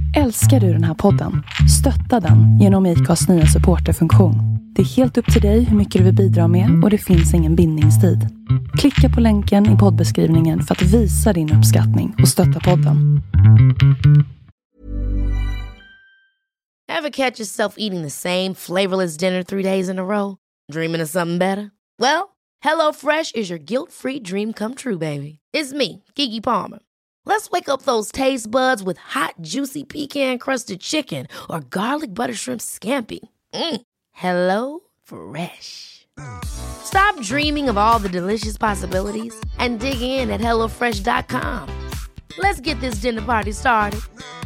Älskar du den här podden? Stötta den genom IKAs nya supporterfunktion. Det är helt upp till dig hur mycket du vill bidra med och det finns ingen bindningstid. Klicka på länken i poddbeskrivningen för att visa din uppskattning och stötta podden. Ever catch yourself eating the same flavorless dinner 3 days in a row? Dreaming of something better? Well, HelloFresh is your guilt-free dream come true, baby. It's me, Keke Palmer. Let's wake up those taste buds with hot, juicy pecan-crusted chicken or garlic butter shrimp scampi. Hello Fresh. Stop dreaming of all the delicious possibilities and dig in at HelloFresh.com. Let's get this dinner party started.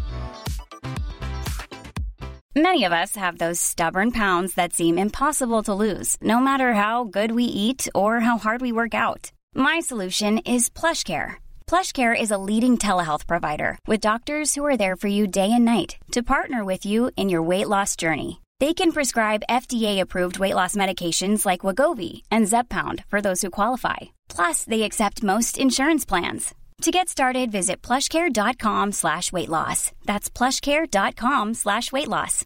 Many of us have those stubborn pounds that seem impossible to lose, no matter how good we eat or how hard we work out. My solution is PlushCare. PlushCare is a leading telehealth provider with doctors who are there for you day and night to partner with you in your weight loss journey. They can prescribe FDA-approved weight loss medications like Wegovy and Zepbound for those who qualify. Plus, they accept most insurance plans. To get started, visit plushcare.com/weightloss. That's plushcare.com/weightloss.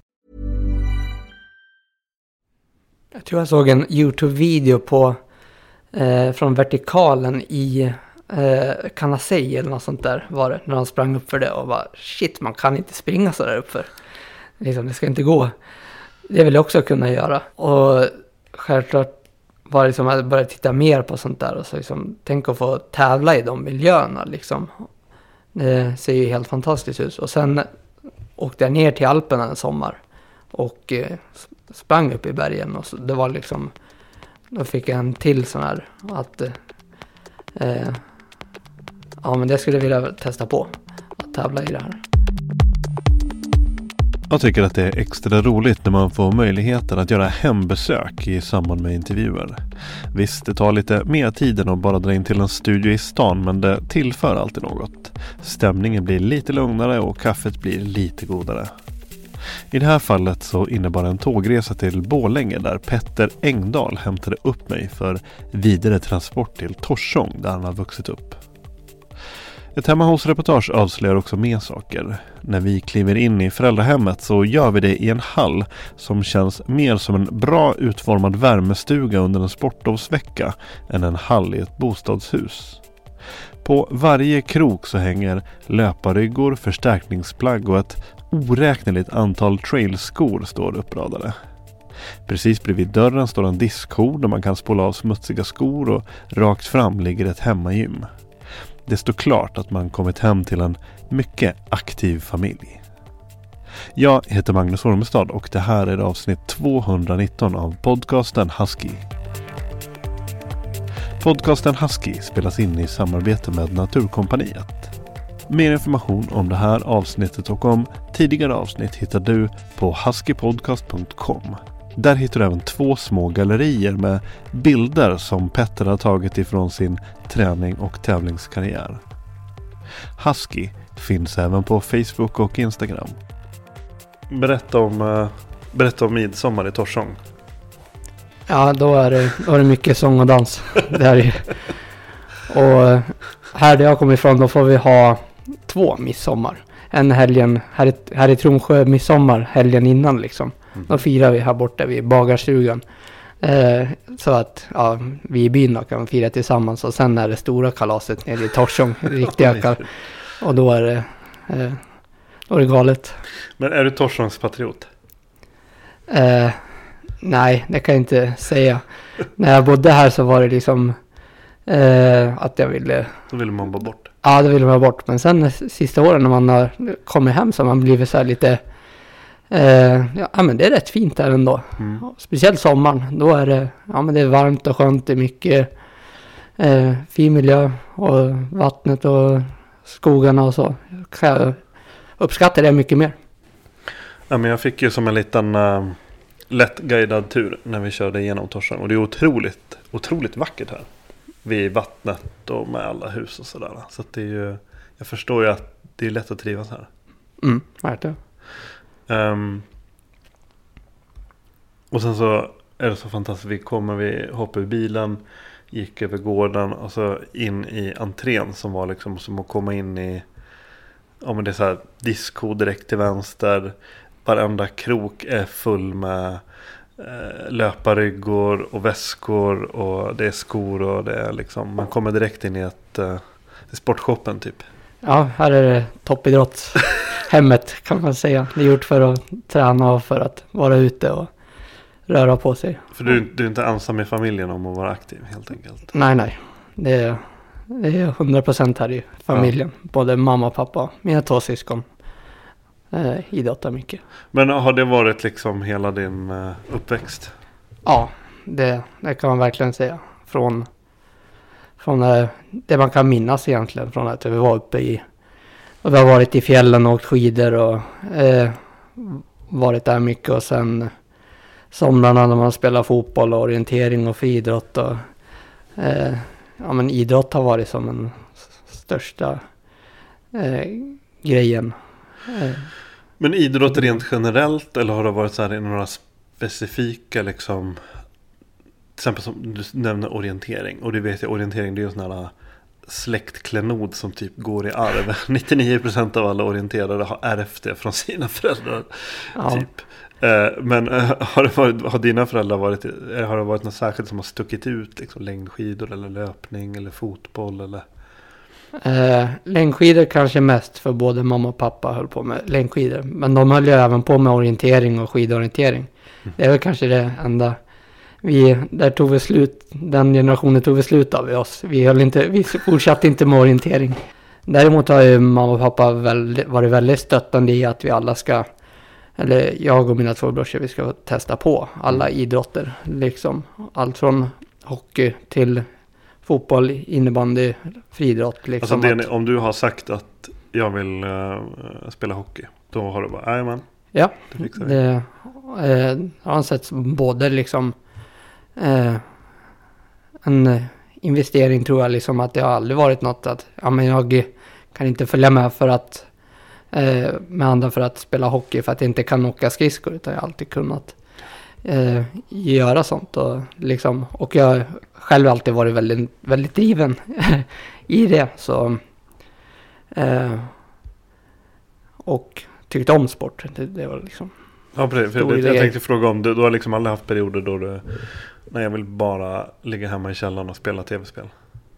Jag tror jag såg en YouTube-video på från vertikalen i Canasei eller något sånt där var det, när han sprang upp för det och bara shit, man kan inte springa så där uppför. Liksom, det ska inte gå. Det vill jag också kunna göra. Och självklart var det liksom att jag började titta mer på sånt där och så liksom, tänk att få tävla i de miljöerna liksom. Det ser ju helt fantastiskt ut. Och sen åkte jag ner till Alperna en sommar och sprang upp i bergen och så, det var liksom, då fick jag en till sån här att ja, men det skulle jag vilja testa på att tävla i det här. Jag tycker att det är extra roligt när man får möjligheten att göra hembesök i samband med intervjuer. Visst, det tar lite mer tid än att bara dra in till en studio i stan, men det tillför alltid något. Stämningen blir lite lugnare och kaffet blir lite godare. I det här fallet så innebar en tågresa till Borlänge där Petter Engdahl hämtade upp mig för vidare transport till Torsång där han har vuxit upp. Ett hemma hos-reportage avslöjar också mer saker. När vi kliver in i föräldrahemmet så gör vi det i en hall som känns mer som en bra utformad värmestuga under en sportlovsvecka än en hall i ett bostadshus. På varje krok så hänger löparryggor, förstärkningsplagg och ett oräkneligt antal trailskor står uppradade. Precis bredvid dörren står en diskho där man kan spola av smutsiga skor och rakt fram ligger ett hemmagym. Det står klart att man kommit hem till en mycket aktiv familj. Jag heter Magnus Ormestad och det här är avsnitt 219 av podcasten Husky. Podcasten Husky spelas in i samarbete med Naturkompaniet. Mer information om det här avsnittet och om tidigare avsnitt hittar du på huskypodcast.com. Där hittar du även 2 små gallerier med bilder som Petter har tagit ifrån sin träning och tävlingskarriär. Husky finns även på Facebook och Instagram. Berätta om midsommar i Torsång. Ja, då är det mycket sång och dans. Det är ju. Och här där jag kommer ifrån då får vi ha 2 midsommar. En helgen, här i Tromsjö midsommar helgen innan liksom. Då firar vi här borta vid bagarstugan. Så att ja, vi i byn kan fira tillsammans. Och sen är det stora kalaset nere i Torsång. Riktiga och då är det galet. Men är du Torsångspatriot? Nej, det kan jag inte säga. När jag bodde här så var det liksom att jag ville... Då ville man bara bort. Ja, det ville man bort. Men sen sista åren när man har kommit hem så har man blivit så här lite... ja, men det är rätt fint där ändå. Speciellt sommaren. Då är det, ja, men det är varmt och skönt. Det är mycket fin miljö och vattnet och skogarna och så. Jag uppskattar det mycket mer. Ja, men jag fick ju som en liten lätt guidad tur när vi körde igenom Torsång. Och det är otroligt vackert här. Vid vattnet och med alla hus och sådär. Så att det är ju, jag förstår ju att det är lätt att trivas här. Verkligen. Och sen så är det så fantastiskt. Vi hoppade ur bilen, gick över gården och så in i entrén som var liksom som att komma in i men det är så här disco direkt till vänster. Varenda krok är full med löparryggor och väskor och det är skor och det är liksom, man kommer direkt in i ett sportshoppen typ. Ja, här är det toppidrottshemmet kan man säga. Det är gjort för att träna och för att vara ute och röra på sig. För du är inte ensam i familjen om att vara aktiv helt enkelt? Nej. Det är 100% här i familjen. Ja. Både mamma och pappa, mina 2 syskon idrottar mycket. Men har det varit liksom hela din uppväxt? Ja, det kan man verkligen säga. Från det man kan minnas egentligen. Från att vi var uppe i... Och vi har varit i fjällen och åkt skidor och varit där mycket. Och sen somrarna när man spelar fotboll och orientering och friidrott. Och, men idrott har varit som den största grejen. Men idrott rent generellt, eller har det varit så här i några specifika liksom, till exempel som du nämner orientering, och du vet ju orientering, det är ju sån här släktklenod som typ går i arv. 99% av alla orienterare har ärvt det från sina föräldrar. Ja. Typ. Men har dina föräldrar har det varit något särskilt som har stuckit ut, liksom längdskidor eller löpning eller fotboll eller? Längdskidor kanske mest, för både mamma och pappa höll på med längdskidor. Men de höll ju även på med orientering och skidorientering. Det är väl kanske det enda. Den generationen tog vi slut av i oss. Vi fortsatte inte med orientering. Däremot har ju mamma och pappa varit väldigt stöttande i att vi alla ska, eller jag och mina 2 brorsor, vi ska testa på alla idrotter. Liksom allt från hockey till fotboll, innebandy, friidrott. Liksom alltså om du har sagt att jag vill spela hockey, då har du bara, jajamän. Ja, det har sett både liksom en investering, tror jag, liksom att det har aldrig varit något att jag kan inte följa med med andra för att spela hockey för att jag inte kan åka skridskor, utan jag har alltid kunnat göra sånt och jag själv har alltid varit väldigt, väldigt driven i det, så och tyckte om sport. Det var liksom. Ja, precis. För jag tänkte fråga om du har liksom aldrig haft perioder då du, nej, jag vill bara ligga hemma i källaren och spela tv-spel?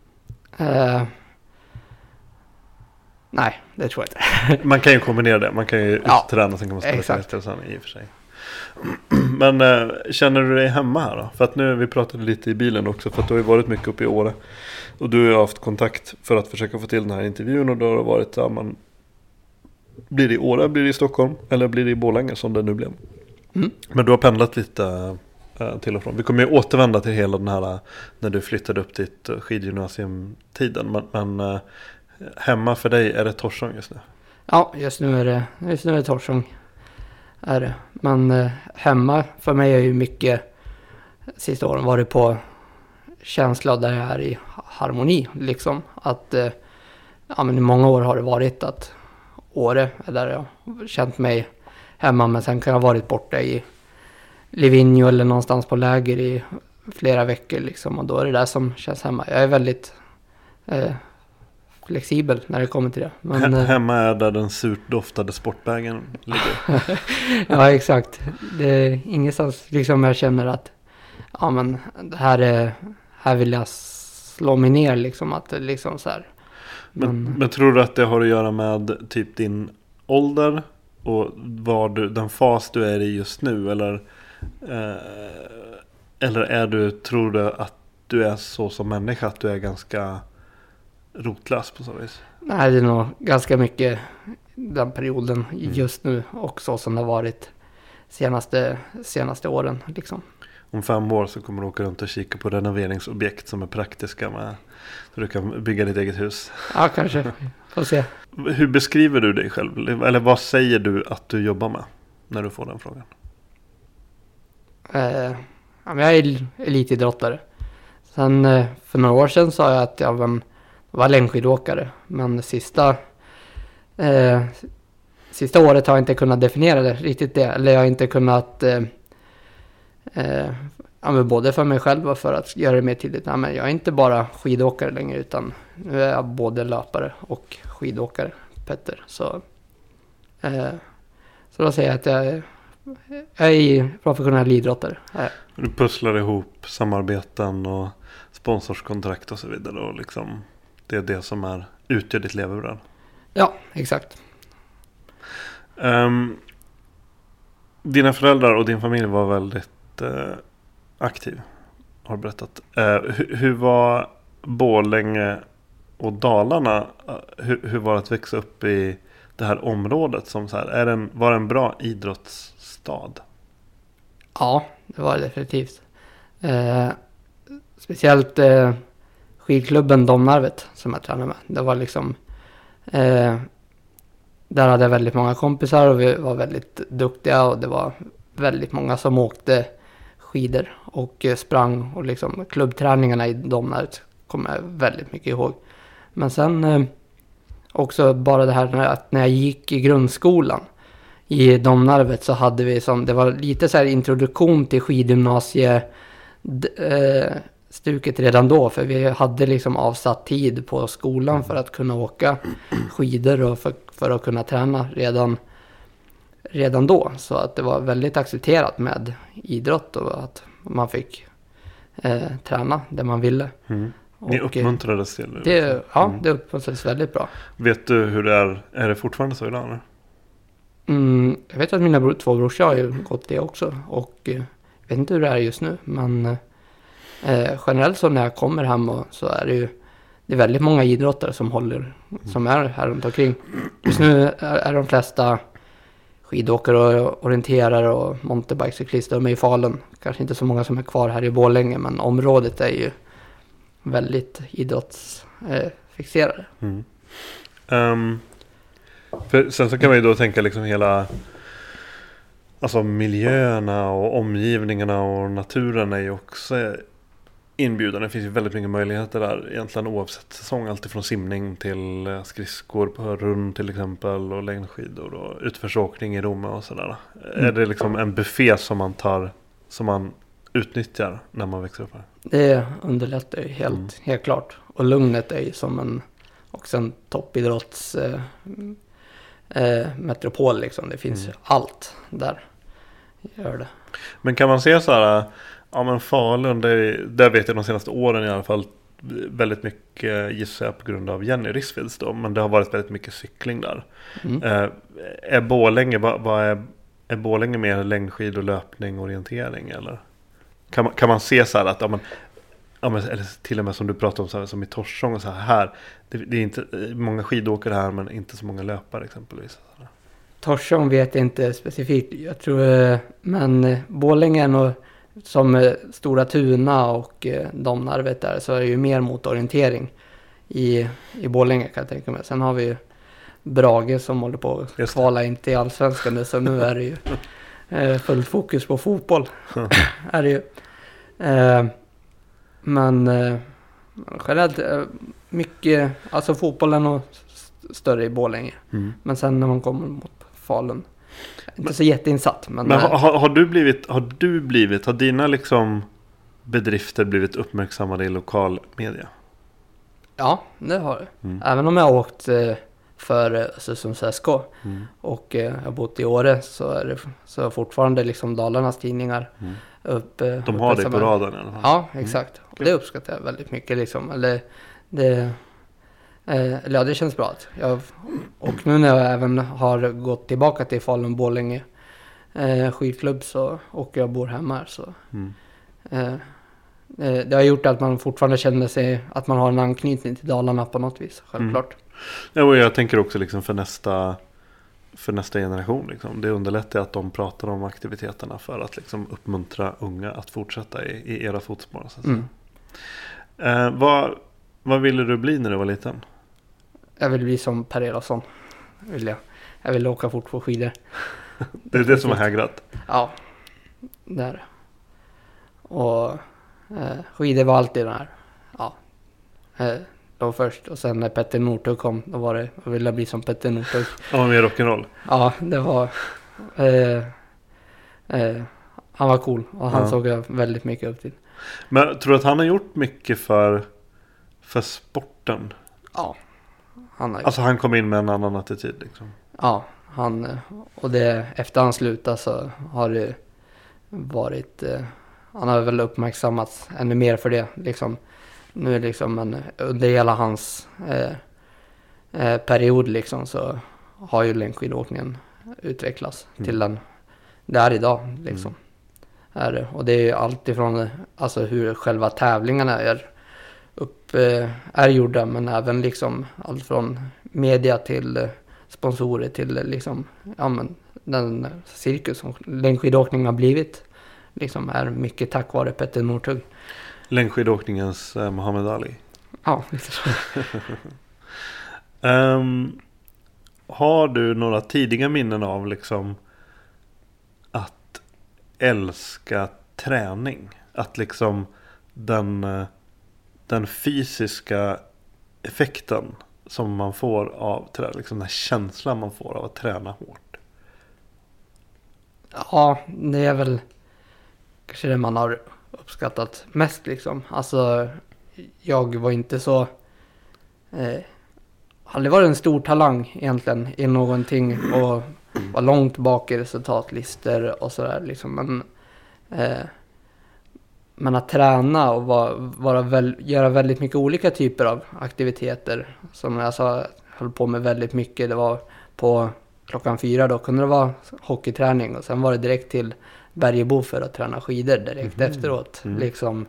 Nej, det tror jag inte. Man kan ju kombinera det. Man kan ju träna, sen kan man spela tv-spel sen i och för sig. Men känner du dig hemma här då? För att nu, vi pratade lite i bilen också, för att du har ju varit mycket uppe i Åre. Och du har haft kontakt för att försöka få till den här intervjun, och då har det varit, blir det i Åre, blir det i Stockholm, eller blir det i Borlänge som det nu blev? Men du har pendlat lite till och från. Vi kommer ju återvända till hela den här när du flyttade upp ditt skidgymnasium-tiden. Men hemma för dig, är det Torsång just nu? Ja, just nu är det Torsång. Är det. Men hemma för mig är ju mycket sista åren varit på känsla där jag är i harmoni. Liksom. Att men i många år har det varit att Åre är där jag har känt mig hemma, men sen kan jag ha varit borta i Livigno eller någonstans på läger i flera veckor liksom, och då är det där som känns hemma. Jag är väldigt flexibel när det kommer till det. Men, hemma är där den surt doftade sportbägen ligger. Ja, exakt. Det är ingenstans liksom jag känner att men här vill jag slå mig ner liksom, att liksom så här. Men tror du att det har att göra med typ din ålder och den fas du är i just nu, eller tror du att du är så som människa, att du är ganska rotlös på så vis? Nej, det är nog ganska mycket den perioden just nu, och så som det har varit senaste åren liksom. Om 5 år så kommer du åka runt och kika på renoveringsobjekt som är praktiska så du kan bygga ditt eget hus. Ja, kanske. Får se. Hur beskriver du dig själv? Eller vad säger du att du jobbar med när du får den frågan? Jag är elitidrottare. Sen för några år sedan sa jag att jag var längdskidåkare. Men sista året har jag inte kunnat definiera det riktigt det. Eller jag har inte kunnat både för mig själv och för att göra det mer tydligt. Men jag är inte bara skidåkare längre, utan nu är jag både löpare och skidåkare Petter. Så då säger jag att jag är professionell idrottare. Du pusslar ihop samarbeten och sponsorskontrakt och så vidare. Och liksom, det är det som utgör ditt levebröd. Ja, exakt. Dina föräldrar och din familj var väldigt aktiv, har du berättat. Hur var Borlänge och Dalarna? Hur var det att växa upp i det här området? Som så här, var det en bra idrottsstad? Ja, det var det definitivt. Speciellt skidklubben Domnarvet som jag tränade med. Det var liksom... där hade jag väldigt många kompisar och vi var väldigt duktiga. Och det var väldigt många som åkte skidor och sprang. Och liksom klubbträningarna i Domnarvet kommer jag väldigt mycket ihåg. Men sen också bara det här att när jag gick i grundskolan i Domnarvet så hade vi det var lite så här introduktion till skidgymnasie stuket redan då, för vi hade liksom avsatt tid på skolan för att kunna åka skidor och för att kunna träna redan då, så att det var väldigt accepterat med idrott och att man fick träna det man ville. Ni uppmuntrades till det? Ja, det uppmuntrades väldigt bra. Vet du hur det är det fortfarande så idag? Eller? Jag vet att mina två brorsor har ju gått det också. Och jag vet inte hur det är just nu. Men generellt så när jag kommer hem så är det är väldigt många idrottare som är här runt omkring. Just nu är de flesta skidåkare och orienterare och mountainbikecyklister. De är i Falun. Kanske inte så många som är kvar här i Borlänge, men området är ju väldigt idrottsfixerade. För sen så kan man ju då tänka liksom hela, alltså miljöerna och omgivningarna och naturen är ju också inbjudande. Det finns ju väldigt mycket möjligheter där egentligen oavsett säsong. Allt från simning till skridskor på rund till exempel och längdskidor och utförsåkning i Rom och sådär. Är det liksom en buffé som man utnyttjar när man växer upp här? Det underlättar ju helt klart. Och lugnet är ju som också en toppidrotts metropol liksom. Det finns ju allt där. Gör det. Men kan man se så här, ja men Falun, där vet jag de senaste åren i alla fall väldigt mycket, gissar jag, på grund av Jenny Rissfields då, men det har varit väldigt mycket cykling där. Är Borlänge, är Borlänge mer längdskid och löpning, orientering eller? Kan man se så här att eller till och med som du pratade om så här, som i Torsång och så här det är inte många skidåkare här men inte så många löpare exempelvis. Torsång vet jag inte specifikt. Jag tror men Borlänge är nog som Stora Tuna och Domnarvet där, så är det ju mer mot orientering i Borlänge kan jag tänka mig. Sen har vi ju Brage som håller på att kvala in till Allsvenskan, så nu är det ju fullt fokus på fotboll. Är det ju. Men generellt mycket, alltså fotbollen är nog större i Borlänge. Men sen när man kommer mot Falun, inte så jätteinsatt. Men har dina liksom bedrifter blivit uppmärksammade i lokal media? Ja, det har det. Även om jag har åkt för Östersunds SK och jag har bott i Åre, så är det så fortfarande liksom Dalarnas tidningar de har det på radarn i alla fall. Ja, exakt. Och det uppskattar jag väldigt mycket liksom. Eller det känns bra. Och nu när jag även har gått tillbaka till Falun Borlänge skidklubb och jag bor hemma här, så det har gjort att man fortfarande känner sig att man har en anknytning till Dalarna på något vis, självklart. Ja, och jag tänker också liksom för nästa generation liksom. Det underlättar att de pratar om aktiviteterna för att liksom uppmuntra unga att fortsätta i era fotspår, så att säga. Vad ville du bli när du var liten? Jag vill bli som Per Elofsson. Jag vill åka fort på skidor. Det är det som har hägrat? Ja, det är det. Och skidor var alltid den här. Ja. Då först, och sen när Petter Northug kom, då var det, jag ville bli som Petter Northug. Han var med rock'n'roll? Ja, det var han var cool och han såg jag väldigt mycket upp till. Men tror du att han har gjort mycket för sporten? Ja, Han kom in med en annan attityd liksom. Ja, och det efter han slutade så har det varit, han har väl uppmärksammats ännu mer för det liksom. Nu är liksom under hela hans period liksom så har ju längdskidåkningen utvecklats till den där idag liksom. Och det är ju allt ifrån alltså hur själva tävlingarna är gjorda, men även liksom allt från media till sponsorer till liksom den cirkus som längdskidåkningen har blivit liksom är mycket tack vare Petter Northug. Längdskidåkningens Muhammad Ali. Ja, lite så. Har du några tidiga minnen av liksom att älska träning? Att liksom den fysiska effekten som man får av liksom den här känslan man får av att träna hårt? Ja, det är väl kanske det man har uppskattat mest liksom. Alltså, jag var inte så... aldrig varit en stor talang egentligen i någonting och var långt bak i resultatlistor och sådär liksom. Men att träna och göra väldigt mycket olika typer av aktiviteter. Som jag sa, höll på med väldigt mycket. Det var på 4:00 då kunde det vara hockeyträning och sen var det direkt till Bergebo för att träna skidor direkt efteråt. Liksom,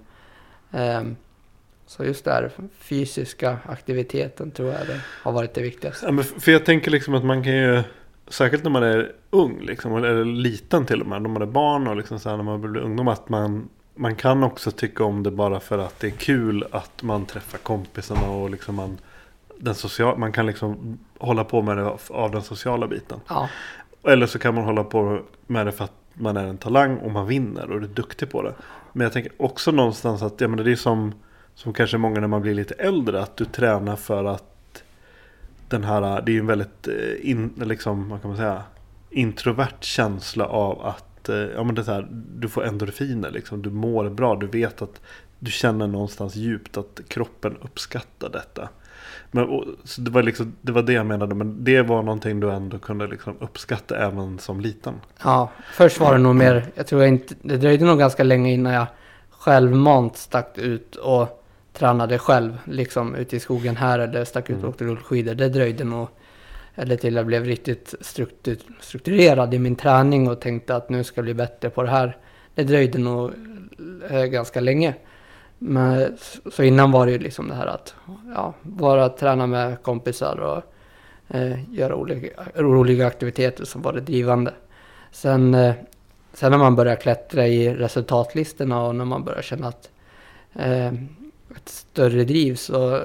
så just där fysiska aktiviteten tror jag det har varit det viktigaste. Ja, men för jag tänker liksom att man kan ju, särskilt när man är ung liksom, eller liten till och med, när man är barn och liksom så här, när man blir ungdom, att man kan också tycka om det bara för att det är kul att man träffar kompisarna och liksom man kan liksom hålla på med det av den sociala biten. Ja. Eller så kan man hålla på med det för att man är en talang och man vinner och är duktig på det. Men jag tänker också någonstans att det är som kanske många när man blir lite äldre, att du tränar för att det är ju en väldigt liksom, vad kan man säga, introvert känsla av att det är så här, du får endorfiner liksom, du mår bra, du vet att du känner någonstans djupt att kroppen uppskattar detta. Så det var det jag menade, men det var någonting du ändå kunde liksom uppskatta även som liten. Ja, först var det nog mer, jag tror inte, det dröjde nog ganska länge innan jag självmant stack ut och tränade själv liksom ute i skogen här eller stack ut och åkte rullskidor. Det dröjde nog, eller till jag blev riktigt strukturerad i min träning och tänkte att nu ska jag bli bättre på det här. Det dröjde nog ganska länge. Men, så innan var det ju liksom det här att bara träna med kompisar och göra olika aktiviteter som var det drivande. Sen när man börjar klättra i resultatlistorna och när man börjar känna att ett större driv, så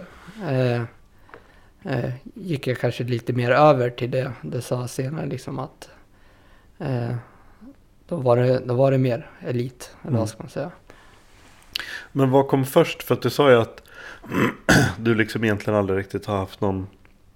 gick jag kanske lite mer över till det sa senare liksom att då var det mer elit, eller vad ska man säga. Men vad kom först? För att du sa ju att du liksom egentligen aldrig riktigt har haft någon...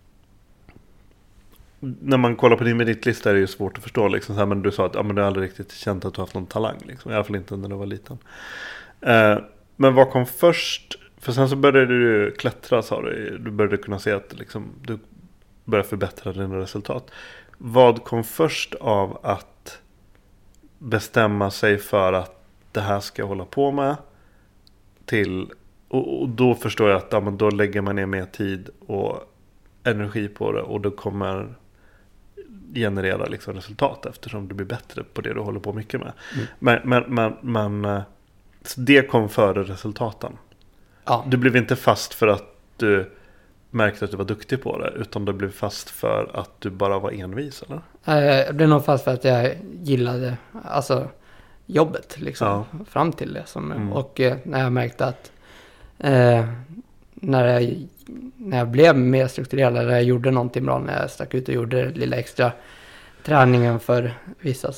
När man kollar på din meritlista är det ju svårt att förstå liksom så här, men du sa att du har aldrig riktigt känt att du har haft någon talang liksom, i alla fall inte när du var liten. Men vad kom först? För sen så började du klättra, sa du. Du började kunna se att liksom, du började förbättra dina resultat. Vad kom först av att bestämma sig för att det här ska jag hålla på med till, och då förstår jag att då lägger man ner mer tid och energi på det och då kommer generera liksom resultat eftersom du blir bättre på det du håller på mycket med. Men så det kom före resultaten. Ja. Du blev inte fast för att du märkte att du var duktig på det, utan du blev fast för att du bara var envis, eller? Jag blev nog fast för att jag gillade jobbet liksom, fram till det. Och när jag märkte att när jag blev mer strukturerad, när jag gjorde någonting bra, när jag stack ut och gjorde lilla extra träningen för vissa,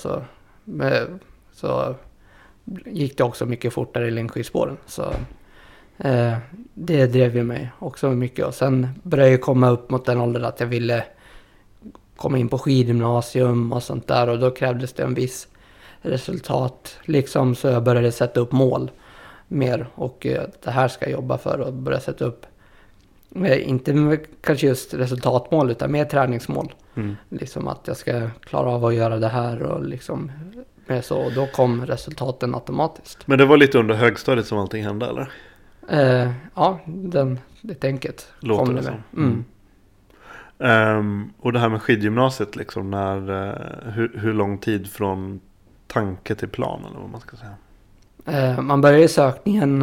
så gick det också mycket fortare i längdskidspåren. Så det drev ju mig också mycket. Och sen började jag komma upp mot den åldern att jag ville komma in på skidgymnasium och sånt där, och då krävdes det en viss resultat liksom, så jag började sätta upp mål mer, och det här ska jag jobba för, och börja sätta upp Inte kanske just resultatmål utan mer träningsmål. Liksom att jag ska klara av att göra det här och liksom med så. Och då kom resultaten automatiskt. Men det var lite under högstadiet som allting hände, eller? Ja, det tänket låter kom det det med. Och det här med skidgymnasiet liksom, hur lång tid från tanke till plan eller vad man ska säga? Man började sökningen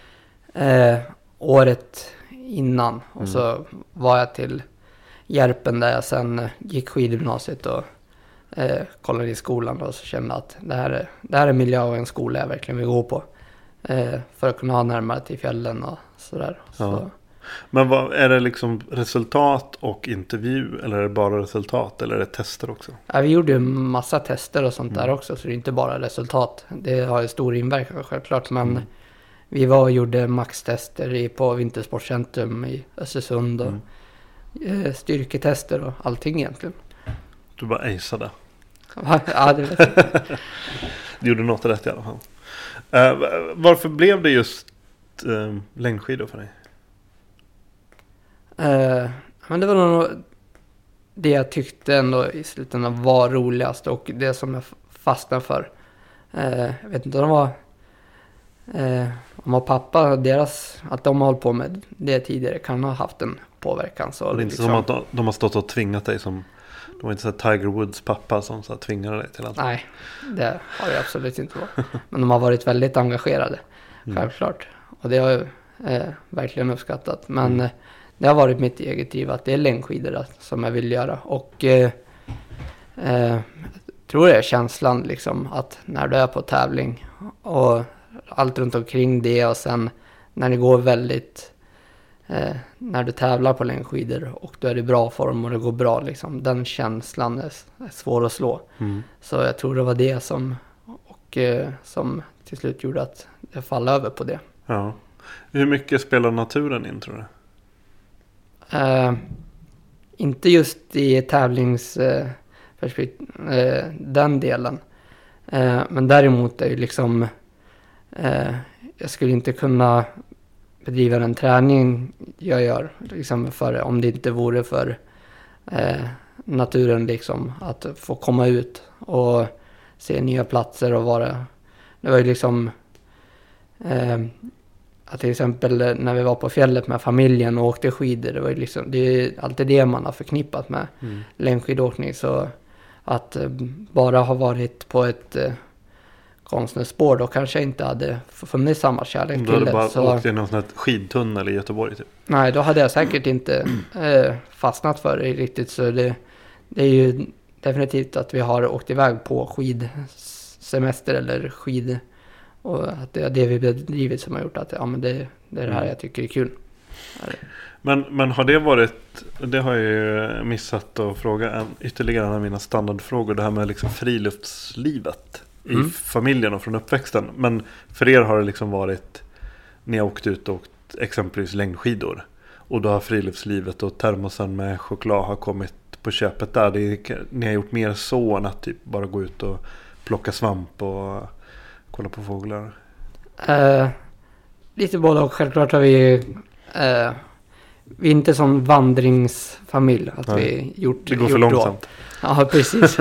året innan och så var jag till Järpen där jag sen gick skidgymnasiet och kollade i skolan och så kände att det här är miljö och en skola jag verkligen vill gå på för att kunna ha närmare till fjällen och sådär. Ja. Så. Men är det liksom resultat och intervju eller är det bara resultat eller är det tester också? Ja, vi gjorde en massa tester och sånt där också så det är inte bara resultat. Det har ju stor inverkan självklart men vi var och gjorde maxtester på Vintersportcentrum i Östersund och styrketester och allting egentligen. Du bara aceade. Ja, det vet jag. Du gjorde något rätt i alla fall. Varför blev det just längdskidor för dig? Men det var nog det jag tyckte ändå i slutändan var roligast och det som jag fastnade för. Jag vet inte om det var mamma och pappa, att de har hållit på med det tidigare kan ha haft en påverkan. Så det är inte liksom, som att de har stått och tvingat dig som, de var inte så Tiger Woods pappa som så tvingade dig till allt. Nej, det har det absolut inte varit. Men de har varit väldigt engagerade, självklart. Och det har jag verkligen uppskattat. Men det har varit mitt eget driv att det är längdskidor som jag vill göra. Och jag tror det är känslan liksom att när du är på tävling och allt runt omkring det och sen när det går väldigt när du tävlar på längdskidor och du är i bra form och det går bra liksom, den känslan är svår att slå. Så jag tror det var det som till slut gjorde att jag fall över på det. Ja. Hur mycket spelar naturen in tror du? Inte just i den delen. Men däremot är ju liksom jag skulle inte kunna bedriva den träning jag gör liksom om det inte vore för naturen liksom, att få komma ut och se nya platser och det var ju liksom att till exempel när vi var på fjället med familjen och åkte skidor, det var ju liksom, det är alltid det man har förknippat med längdskidåkning, så att bara ha varit på ett konstnärsspår då kanske jag inte hade funnits samma kärlek till det. Du hade bara åkt i någon sån här skidtunnel i Göteborg typ? Nej, då hade jag säkert inte fastnat för det riktigt, så det är ju definitivt att vi har åkt iväg på skidsemester eller skid och att det är det vi bedrivit som har gjort att men det är det här jag tycker är kul. Men har det varit, det har jag ju missat att fråga ytterligare en av mina standardfrågor, det här med liksom friluftslivet i familjen och från uppväxten. Men för er har det liksom varit, ni har åkt ut och åkt exempelvis längdskidor och då har friluftslivet och termosen med choklad har kommit på köpet där. Ni har gjort mer så än att typ bara gå ut och plocka svamp och kolla på fåglar. Lite både och. Självklart har vi är inte som vandringsfamilj att vi gjort det går för långsamt då. Ja, precis.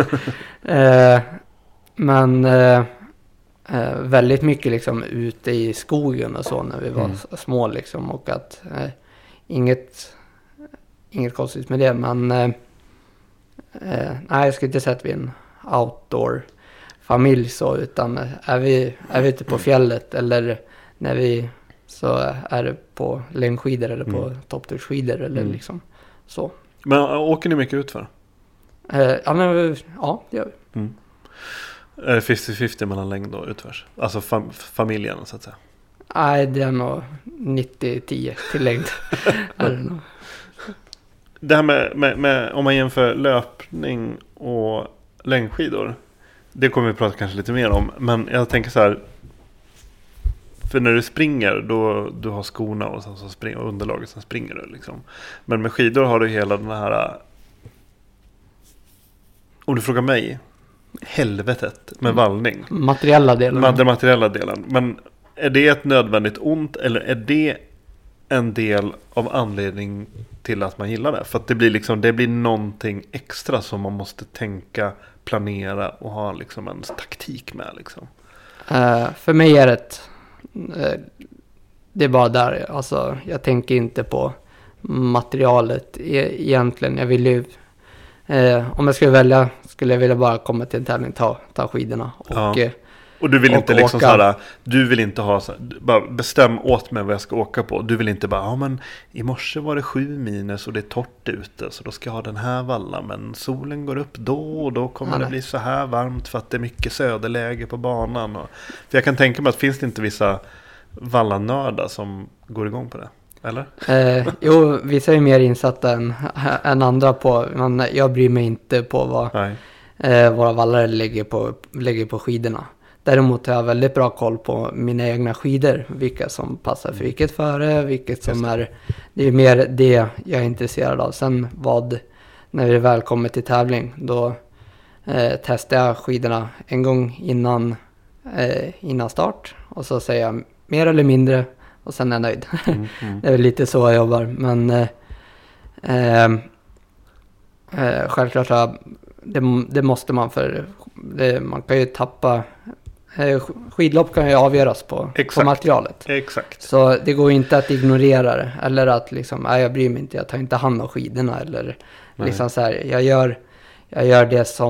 Men väldigt mycket liksom ute i skogen och så när vi var små liksom, och att inget konstigt med det, men nej, jag skulle inte säga att vi är en outdoor familj så, utan är vi ute på fjället eller när vi så är det på längdskidor eller på topptursskidor eller liksom så. Men åker ni mycket ut för? Ja, det gör vi. Är det 50-50 mellan längd och utförs? Alltså familjen så att säga? Nej, det är nog 90-10 till längd. Det här med om man jämför löpning och längdskidor, det kommer vi prata kanske lite mer om. Men jag tänker så här, för när du springer då du har skorna och sen så springer och underlaget, sen springer du liksom. Men med skidor har du hela den här, om du frågar mig, helvetet med vallning. Materiella delen. Den materiella delen. Men är det ett nödvändigt ont eller är det en del av anledning till att man gillar det. För att det blir någonting extra som man måste tänka, planera och ha liksom en taktik med liksom. För mig är det är bara där. Alltså, jag tänker inte på materialet egentligen. Jag vill ju, om jag skulle välja, skulle jag vilja bara komma till en tävling, ta skidorna och du vill inte liksom såhär, du vill inte ha så, bara bestäm åt mig vad jag ska åka på. Du vill inte bara, men i morse var det 7 minus och det är torrt ute, så då ska jag ha den här vallan, men solen går upp då och då kommer det bli så här varmt för att det är mycket söderläge på banan. För jag kan tänka mig att finns det inte vissa vallanördar som går igång på det? Eller? Jo, vissa är mer insatta än andra på, men jag bryr mig inte på vad våra vallare lägger på skidorna. Däremot har jag väldigt bra koll på mina egna skidor, vilka som passar för vilket före, vilket som är, det är mer det jag är intresserad av. Sen när vi väl kommer till tävling, då testar jag skidorna en gång innan start, och så säger jag mer eller mindre, och sen är jag nöjd. Det är lite så jag jobbar, men självklart det måste man, för man kan ju tappa, skidlopp kan ju avgöras på materialet. Exakt. Så det går inte att ignorera det, eller att liksom, jag bryr mig inte, jag tar inte hand om skidorna, eller liksom så här, jag gör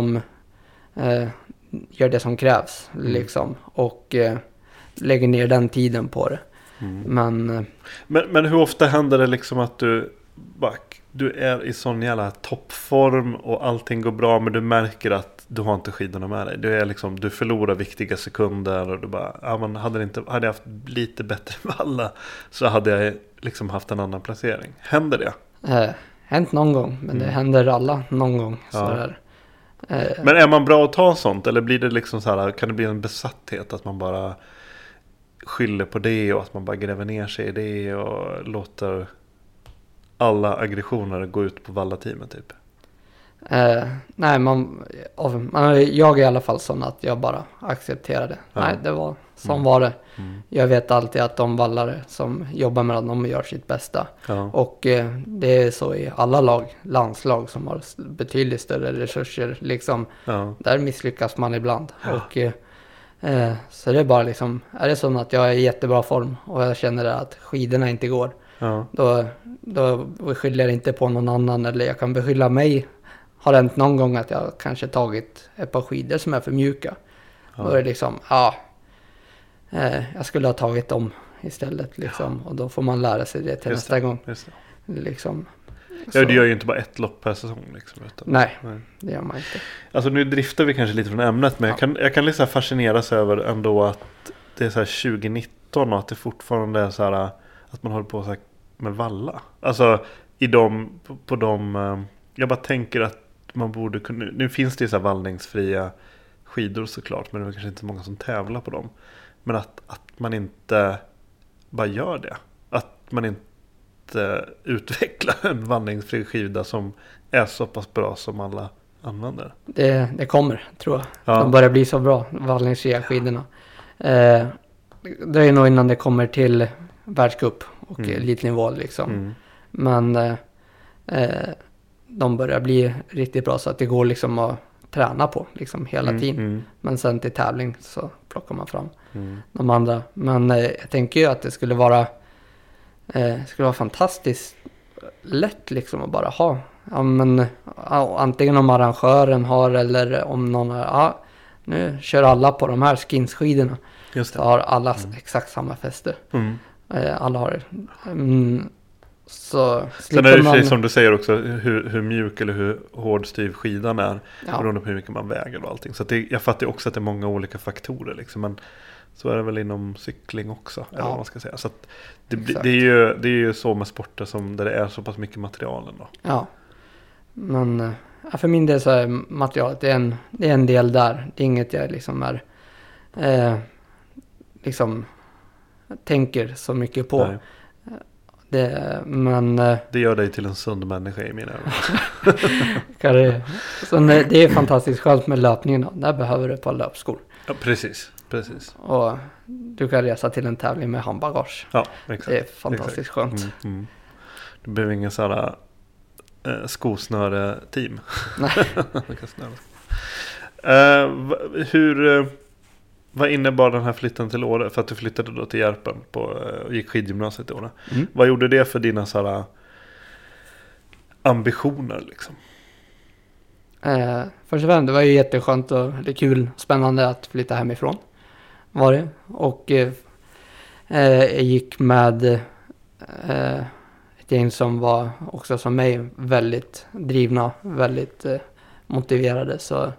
det som krävs liksom, och lägger ner den tiden på det. Men hur ofta händer det liksom att du är i sån jävla toppform och allting går bra, men du märker att du har inte skidorna med dig. Du förlorar viktiga sekunder och du bara, hade jag haft lite bättre valla så hade jag liksom haft en annan placering. Händer det? Hänt någon gång, men det händer alla någon gång. Sådär. Men är man bra att ta sånt, eller blir det liksom så här, kan det bli en besatthet att man bara skyller på det och att man bara gräver ner sig i det och låter alla aggressioner gå ut på vallateamet typ? Nej, jag är i alla fall sån att jag bara accepterar det. Nej, det var som var det. Jag vet alltid att de vallare som jobbar med dem gör sitt bästa. Och det är så i alla landslag som har betydligt större resurser liksom. Där misslyckas man ibland. Och så det är bara liksom, är det så att jag är i jättebra form och jag känner att skidorna inte går, då skyller jag inte på någon annan, eller jag kan beskylla mig. Har det hänt någon gång att jag kanske tagit ett par skidor som är för mjuka, då är det liksom, jag skulle ha tagit dem istället liksom, och då får man lära sig det till nästa gång. Liksom. Ja, det gör ju inte bara ett lopp per säsong liksom, nej, det gör man inte. Alltså nu driftar vi kanske lite från ämnet, men jag kan liksom fascineras över ändå att det är så här 2019 och att det fortfarande är så här att man håller på så här med valla. Alltså på de jag bara tänker att man borde kunna, nu finns det ju så här vallningsfria skidor såklart, men det är kanske inte så många som tävlar på dem. Men att man inte bara gör det. Att man inte utveckla en vandringsfri skida som är så pass bra som alla använder. Det kommer, tror jag. De börjar bli så bra, vandringsfria skidorna. Det är nog innan det kommer till världscup och elitnivå liksom. Men de börjar bli riktigt bra, så att det går liksom att träna på liksom hela tiden. Men sen till tävling så plockar man fram de andra. Men jag tänker ju att det skulle vara fantastiskt lätt liksom att bara ha. Antingen om arrangören har, eller om någon har, nu kör alla på de här skinskidorna. Just det. Så har alla exakt samma fäste. Alla har så sen är det man, som du säger också, hur mjuk eller hur hård styv skidan är, beroende på hur mycket man väger och allting. Så att jag fattar också att det är många olika faktorer liksom, men så är det väl inom cykling också, eller vad man ska säga. Så att det är ju så med sporter som där det är så pass mycket material ändå. Ja, men för min del så är materialet det är en del där. Det är inget jag liksom är liksom tänker så mycket på. Nej. Det gör dig till en sund människa i mina ögon. Så det är fantastiskt skönt med löpningen. Där behöver du ett par löpskor. Ja, precis. precis. Och du kan resa till en tävling med handbagage. Ja, exakt. Det är fantastiskt skönt. Det behöver ingen sådär skosnöre-team. Nej. Vad innebar den här flytten till Åre? För att du flyttade då till Järpen och gick skidgymnasiet i Åre. Vad gjorde det för dina sådär ambitioner liksom? Först och främst, det var ju jätteskönt och det är kul, spännande att flytta hemifrån. Var det. Och jag gick med ett gäng som var också som mig väldigt drivna, väldigt motiverade. Så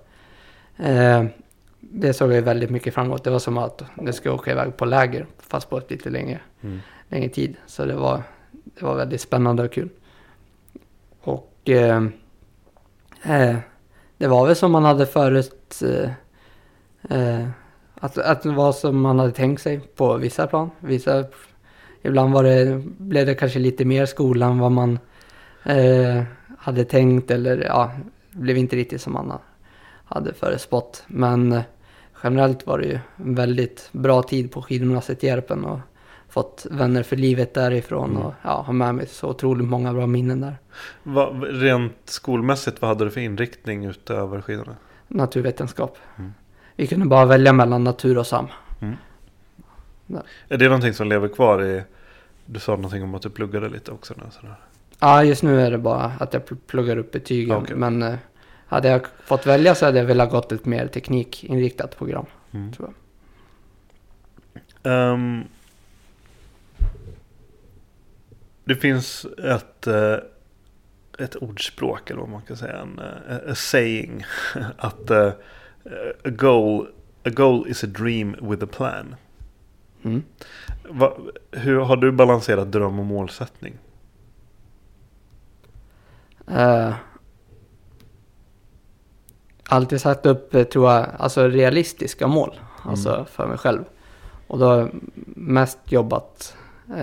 det såg jag väldigt mycket fram emot. Det var som att det skulle åka iväg på läger, fast på ett lite längre tid. Så det var väldigt spännande och kul. Och det var väl som man hade förut, att det var som man hade tänkt sig på vissa plan. Ibland blev det kanske lite mer skola än vad man hade tänkt, eller det blev inte riktigt som man hade förespått. Men generellt var det ju en väldigt bra tid på skidgymnasiet i Järpen och fått vänner för livet därifrån och har med mig så otroligt många bra minnen där. Rent skolmässigt, vad hade du för inriktning utöver skidorna? Naturvetenskap. Vi kunde bara välja mellan natur och sam. Är det någonting som lever kvar i... Du sa någonting om att du pluggade lite också nu. Sådär. Ja, just nu är det bara att jag pluggar upp betygen. Okay. Men hade jag fått välja så hade jag velat gått ett mer teknikinriktat program. Tror jag. Det finns ett ordspråk, eller vad man kan säga, a saying, att a goal is a dream with a plan. Hur har du balanserat dröm och målsättning? Alltid satt upp, tror jag, alltså realistiska mål, alltså för mig själv. Och då har jag mest jobbat,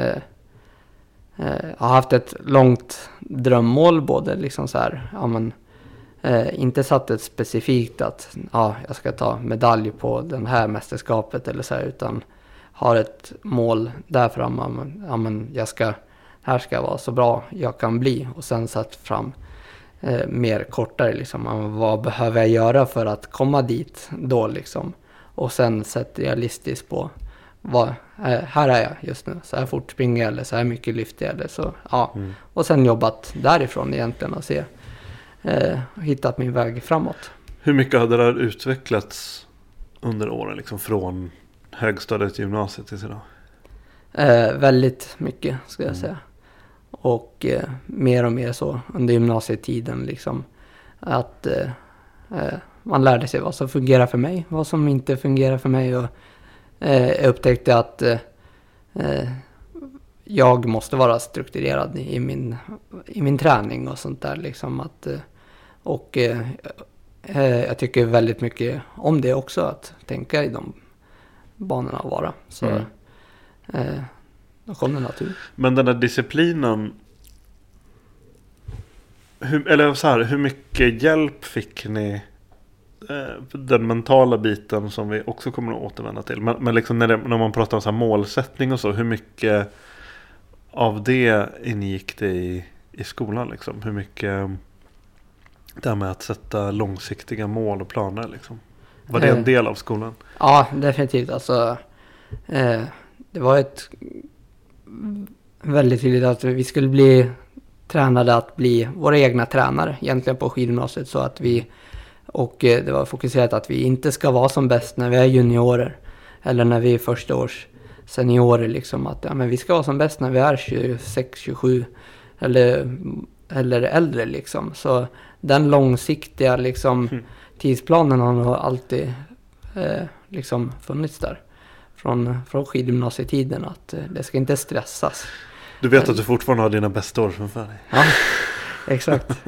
har haft ett långt drömmål, både liksom så här, inte satt ett specifikt att jag ska ta medalj på den här mästerskapet eller så här, utan har ett mål där fram, här ska vara så bra jag kan bli, och sen satt fram mer kortare liksom, vad behöver jag göra för att komma dit då liksom, och sen sett realistiskt på här är jag just nu, så här fort springer jag, eller så här mycket lyfter jag, eller så och sen jobbat därifrån egentligen och hittat min väg framåt. Hur mycket hade det här utvecklats under åren liksom, från högstadiet till gymnasiet till idag? Väldigt mycket, skulle jag säga. Och mer och mer så under gymnasietiden liksom, att man lärde sig vad som fungerar för mig, vad som inte fungerar för mig, och jag upptäckte att jag måste vara strukturerad i min träning och sånt där liksom, och jag tycker väldigt mycket om det också, att tänka i de banorna att vara. Så då kom det naturligt. Men den där disciplinen, hur mycket hjälp fick ni, den mentala biten som vi också kommer att återvända till, men liksom när man pratar om så här målsättning och så, hur mycket av det ingick det i skolan liksom? Hur mycket det här med att sätta långsiktiga mål och planer liksom? Var det en del av skolan? Ja, definitivt. Alltså, det var ett väldigt tydligt att vi skulle bli tränade att bli våra egna tränare egentligen på skidgymnasiet, så att och det var fokuserat att vi inte ska vara som bäst när vi är juniorer eller när vi är första års seniorer liksom, att men vi ska vara som bäst när vi är 26, 27 eller äldre liksom. Så den långsiktiga liksom tidsplanen har nog alltid liksom funnits där från skidgymnasietiden, att det ska inte stressas. Du vet att du fortfarande har dina bästa år framför dig. Ja, exakt.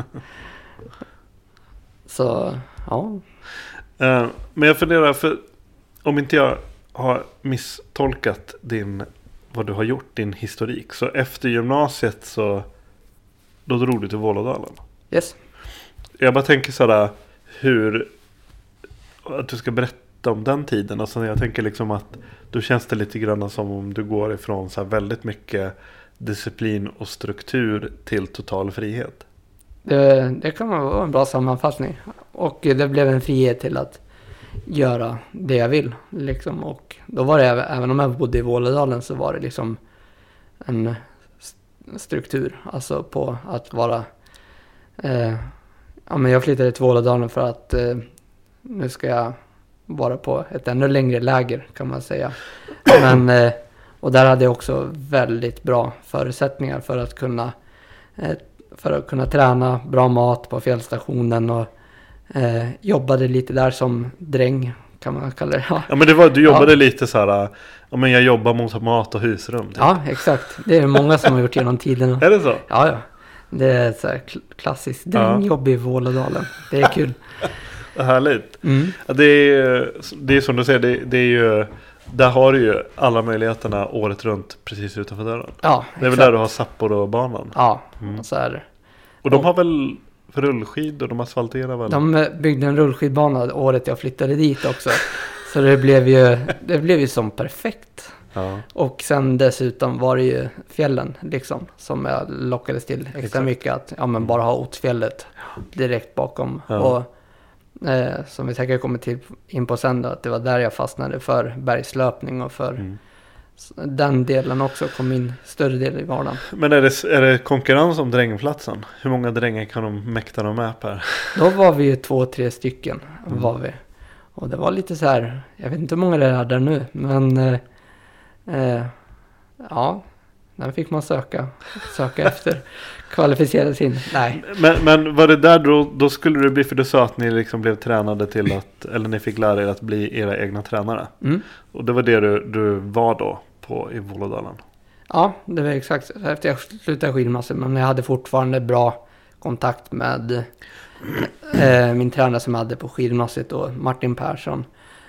Så, ja. Men jag funderar, för om inte jag har misstolkat vad du har gjort, din historik, så efter gymnasiet så då drog du till Vålådalen. Yes. Jag bara tänker sådär, att du ska berätta lite om den tiden. Alltså jag tänker liksom att då känns det lite grann som om du går ifrån så här väldigt mycket disciplin och struktur till total frihet. Det kan vara en bra sammanfattning. Och det blev en frihet till att göra det jag vill. Liksom. Och då var det, även om jag bodde i Vålådalen, så var det liksom en struktur. Alltså på att vara... men jag flyttade till Vålådalen för att nu ska jag vara på ett ännu längre läger, kan man säga. Men, och där hade jag också väldigt bra förutsättningar för att kunna träna, bra mat på fjällstationen, och jobbade lite där som dräng, kan man kalla det. Ja, men du jobbade lite så här, men jag jobbar mot mat och husrum. Typ. Ja, exakt. Det är många som har gjort genom tiden. Är det så? Ja. Det är så här klassiskt drängjobb i Vålådalen. Det är kul. Härligt. Ja, det är som du säger, det är ju, där har du ju alla möjligheterna året runt precis utanför dörren. Ja, det är väl där du har Sapporo-banan. Ja, så är det. Och de har väl rullskidor, de asfalterar väl? De byggde en rullskidbana året jag flyttade dit också. Så det blev ju som perfekt. Ja. Och sen dessutom var det ju fjällen liksom, som jag lockades till extra mycket, att bara ha Otsfjället direkt bakom. Ja. Och som vi säkert kommer in på sen då, att det var där jag fastnade för bergslöpning, och för den delen också kom in större del i vardagen. Men är det konkurrens om drängplatsen? Hur många drängar kan de mäkta de med per? Då var vi ju 2-3 stycken var vi. Och det var lite så här, jag vet inte hur många det är där nu, men den fick man söka efter, kvalificera sin. Nej. Men var det där då skulle det bli, för du sa att ni liksom blev tränade till att, eller ni fick lära er att bli era egna tränare. Och det var det du var då i Vålådalen? Ja, det var exakt efter jag slutade skidmassor, men jag hade fortfarande bra kontakt med min tränare som jag hade på skidmassor, och Martin Persson.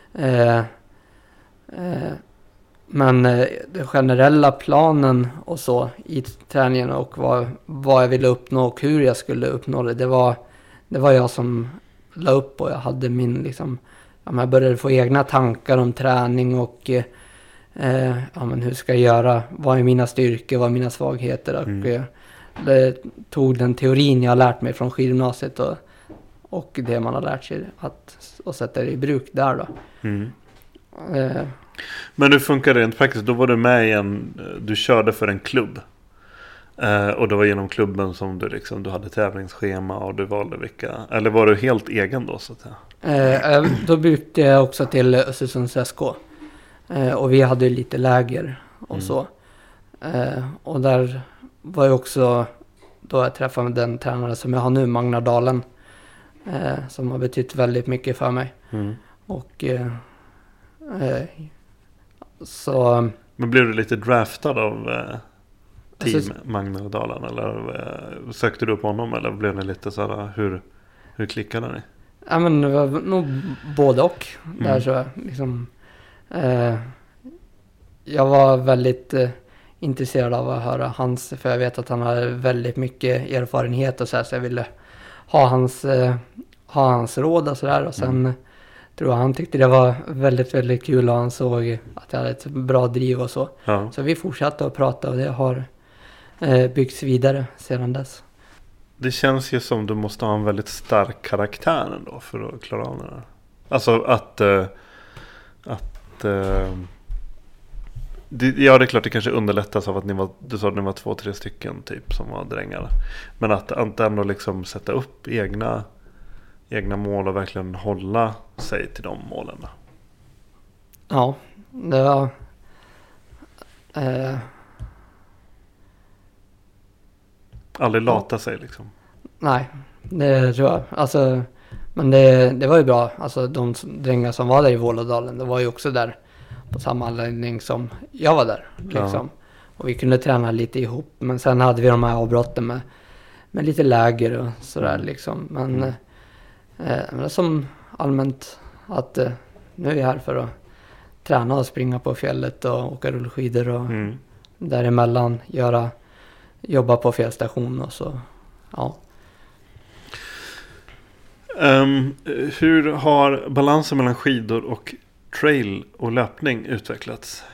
Men den generella planen och så i träningen, och vad jag ville uppnå och hur jag skulle uppnå det var jag som la upp, och jag hade min liksom, jag började få egna tankar om träning och hur ska jag göra, vad är mina styrkor, vad är mina svagheter, och det tog den teorin jag har lärt mig från skidgymnasiet och det man har lärt sig att sätta det i bruk där då. Men hur funkar det rent praktiskt? Då var du med du körde för en klubb. Och det var genom klubben som du hade tävlingsschema och du valde vilka. Eller var du helt egen då, så att säga? Då bytte jag också till Östersunds SK. Och vi hade lite läger och så. Och där var jag också, då jag träffade den tränare som jag har nu, Magnar Dalen. Som har betytt väldigt mycket för mig. Och så... Men blev du lite draftad av team Magnar Dalen, eller sökte du upp honom, eller blev det lite så här, hur klickade ni? Ja, men det var nog både och. Där så liksom, jag var väldigt intresserad av att höra hans, för jag vet att han har väldigt mycket erfarenhet och så här, så jag ville ha hans råd och sådär, och sen tror jag han tyckte det var väldigt, väldigt kul, och han såg att jag hade ett bra driv och så. Ja. Så vi fortsatte att prata, och det har byggts vidare sedan dess. Det känns ju som du måste ha en väldigt stark karaktär ändå för att klara av det där. Alltså det är klart det kanske underlättas av att du sa att ni var 2-3 stycken typ som var drängar. Men att ändå liksom sätta upp egna mål och verkligen hålla sig till de målen. Ja, det var aldrig lata sig liksom. Nej, det tror jag. Alltså, men det var ju bra. Alltså de drängar som var där i Vålådalen, det var ju också där på samma anledning som jag var där liksom. Ja. Och vi kunde träna lite ihop, men sen hade vi de här avbrotten med lite läger och sådär liksom. Men men som allmänt att nu är vi här för att träna och springa på fjället och åka rullskidor och däremellan jobba på fjällstation och så. Ja. Hur har balansen mellan skidor och trail och löpning utvecklats?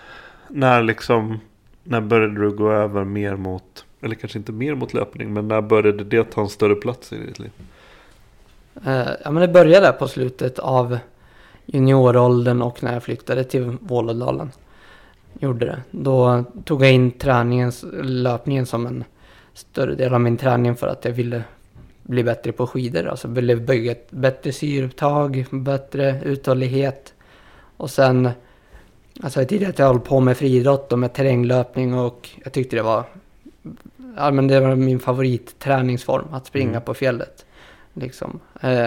När började du gå över mer mot, eller kanske inte mer mot löpning, men när började det ta en större plats i ditt liv? Ja, men det började på slutet av junioråldern och när jag flyttade till Vålådalen. Gjorde det. Då tog jag in löpningen som en större del av min träning för att jag ville bli bättre på skidor. Alltså ville bygga ett bättre syreupptag, bättre uthållighet. Och sen, alltså tidigare jag hållit på med friidrott och med terränglöpning och jag tyckte det var min favoritträningsform att springa på fjället. Liksom.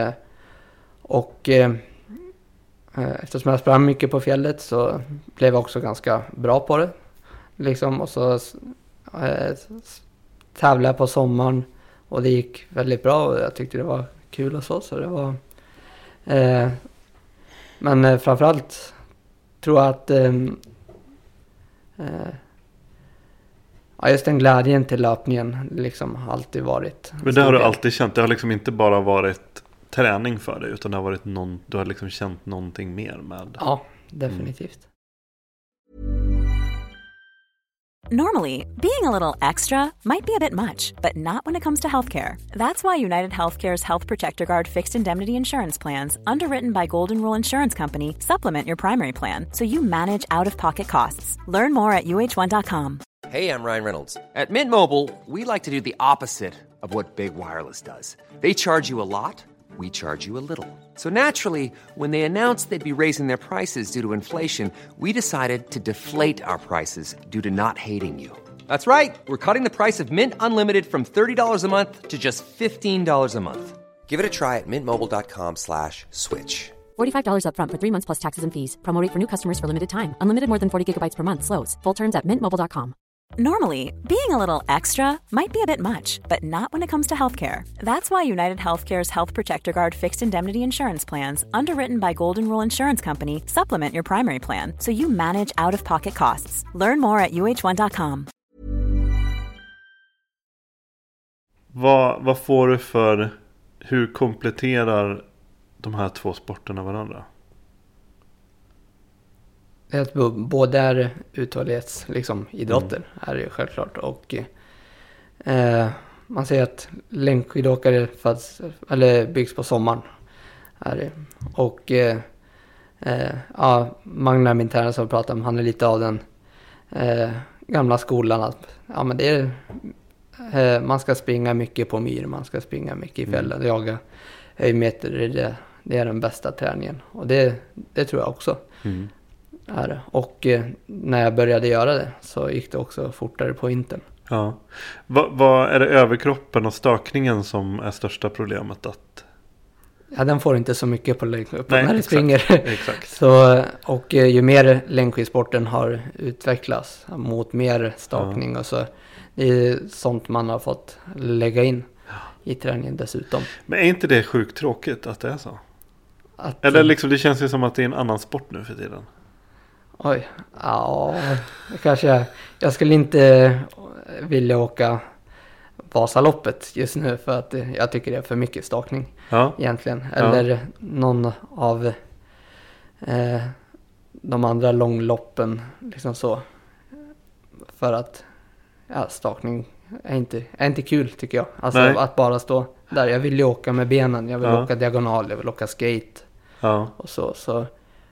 Eftersom jag sprang mycket på fjället så blev jag också ganska bra på det. Liksom. Och så tävlade jag på sommaren och det gick väldigt bra och jag tyckte det var kul och så det var... men framförallt tror jag att just den glädjen till löpningen liksom alltid varit. Men det har du alltid känt, det har liksom inte bara varit träning för dig utan det har varit du har liksom känt någonting mer med. Ja, definitivt. Normally, being a little extra might be a bit much, but not when it comes to healthcare. That's why United Healthcare's Health Protector Guard fixed indemnity insurance plans, underwritten by Golden Rule Insurance Company, supplement your primary plan so you manage out-of-pocket costs. Learn more at uh1.com. Hey, I'm Ryan Reynolds. At Mint Mobile, we like to do the opposite of what Big Wireless does. They charge you a lot, we charge you a little. So naturally, when they announced they'd be raising their prices due to inflation, we decided to deflate our prices due to not hating you. That's right. We're cutting the price of Mint Unlimited from $30 a month to just $15 a month. Give it a try at mintmobile.com/switch. $45 up front for 3 months plus taxes and fees. Promo rate for new customers for limited time. Unlimited more than 40 gigabytes per month slows. Full terms at mintmobile.com. Normally, being a little extra might be a bit much, but not when it comes to healthcare. That's why United Healthcare's Health Protector Guard fixed indemnity insurance plans, underwritten by Golden Rule Insurance Company, supplement your primary plan so you manage out-of-pocket costs. Learn more at uh1.com. Vad får du för, hur kompletterar de här två sporterna varandra? Att både är uthållighets liksom, idrotter är det självklart och man säger att längdskidåkare byggs på sommaren är det. Och Magna Minterna som pratar om, han är lite av den gamla skolan att men det är, man ska springa mycket på myr, man ska springa mycket i fjällen, jaga höjdmeter, det är den bästa träningen och det tror jag också. Och när jag började göra det så gick det också fortare på vintern. Ja. Vad är det överkroppen och stakningen som är största problemet? Ja, den får inte så mycket på längdskidsporten när det exakt, springer. Exakt. Så, och ju mer längdskidsporten har utvecklats mot mer stakning och så, det är sånt man har fått lägga in i träningen dessutom. Men är inte det sjukt tråkigt att det är så? Eller liksom, det känns ju som att det är en annan sport nu för tiden. Oj, kanske jag skulle inte vilja åka Vasaloppet just nu för att jag tycker det är för mycket stakning egentligen. Eller någon av de andra långloppen liksom så. För att stakning är inte kul tycker jag. Alltså att bara stå där. Jag vill ju åka med benen, jag vill åka diagonal, jag vill åka skate och så.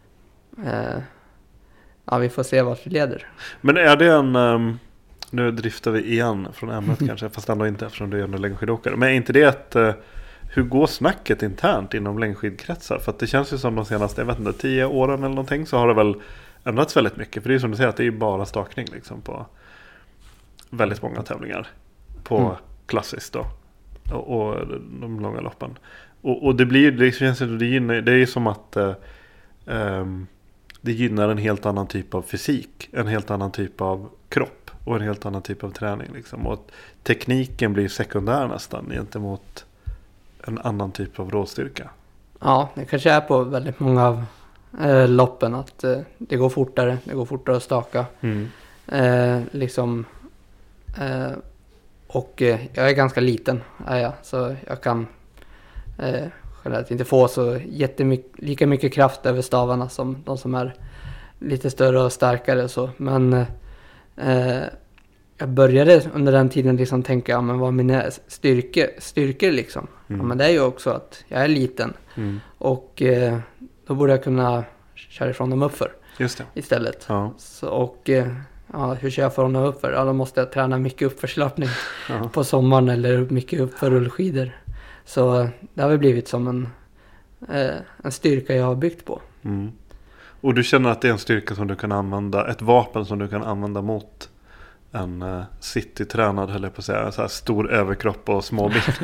Vi får se vart det leder. Men är det en... nu driftar vi igen från ämnet kanske, fast ändå inte eftersom du är en längdskidåkare. Men är inte det att... hur går snacket internt inom längdskidkretsar? För att det känns ju som de senaste, 10 åren eller någonting så har det väl ändrats väldigt mycket. För det är ju som du säger att det är ju bara stakning liksom på väldigt många tävlingar. På klassiskt då. Och de långa loppen. Och det känns det är ju som att... det gynnar en helt annan typ av fysik, en helt annan typ av kropp och en helt annan typ av träning liksom. Och tekniken blir sekundär nästan gentemot en annan typ av råstyrka. Ja, det kanske är på väldigt många av loppen att det går fortare att staka. Och jag är ganska liten så jag kan generellt inte få så lika mycket kraft över stavarna som de som är lite större och starkare så. Men jag började under den tiden liksom tänka, ja men vad är mina styrkor liksom. Ja men det är ju också att jag är liten. Och då borde jag kunna köra ifrån dem uppför. Just det. Istället. Ja. Så, och hur kör jag från dem uppför? Ja då måste jag träna mycket uppförslöpning på sommaren eller mycket uppför rullskidor. Så det har väl blivit som en styrka jag har byggt på. Och du känner att det är en styrka som du kan använda, ett vapen som du kan använda mot en citytränad, höll jag på att säga, så här stor överkropp och småbild.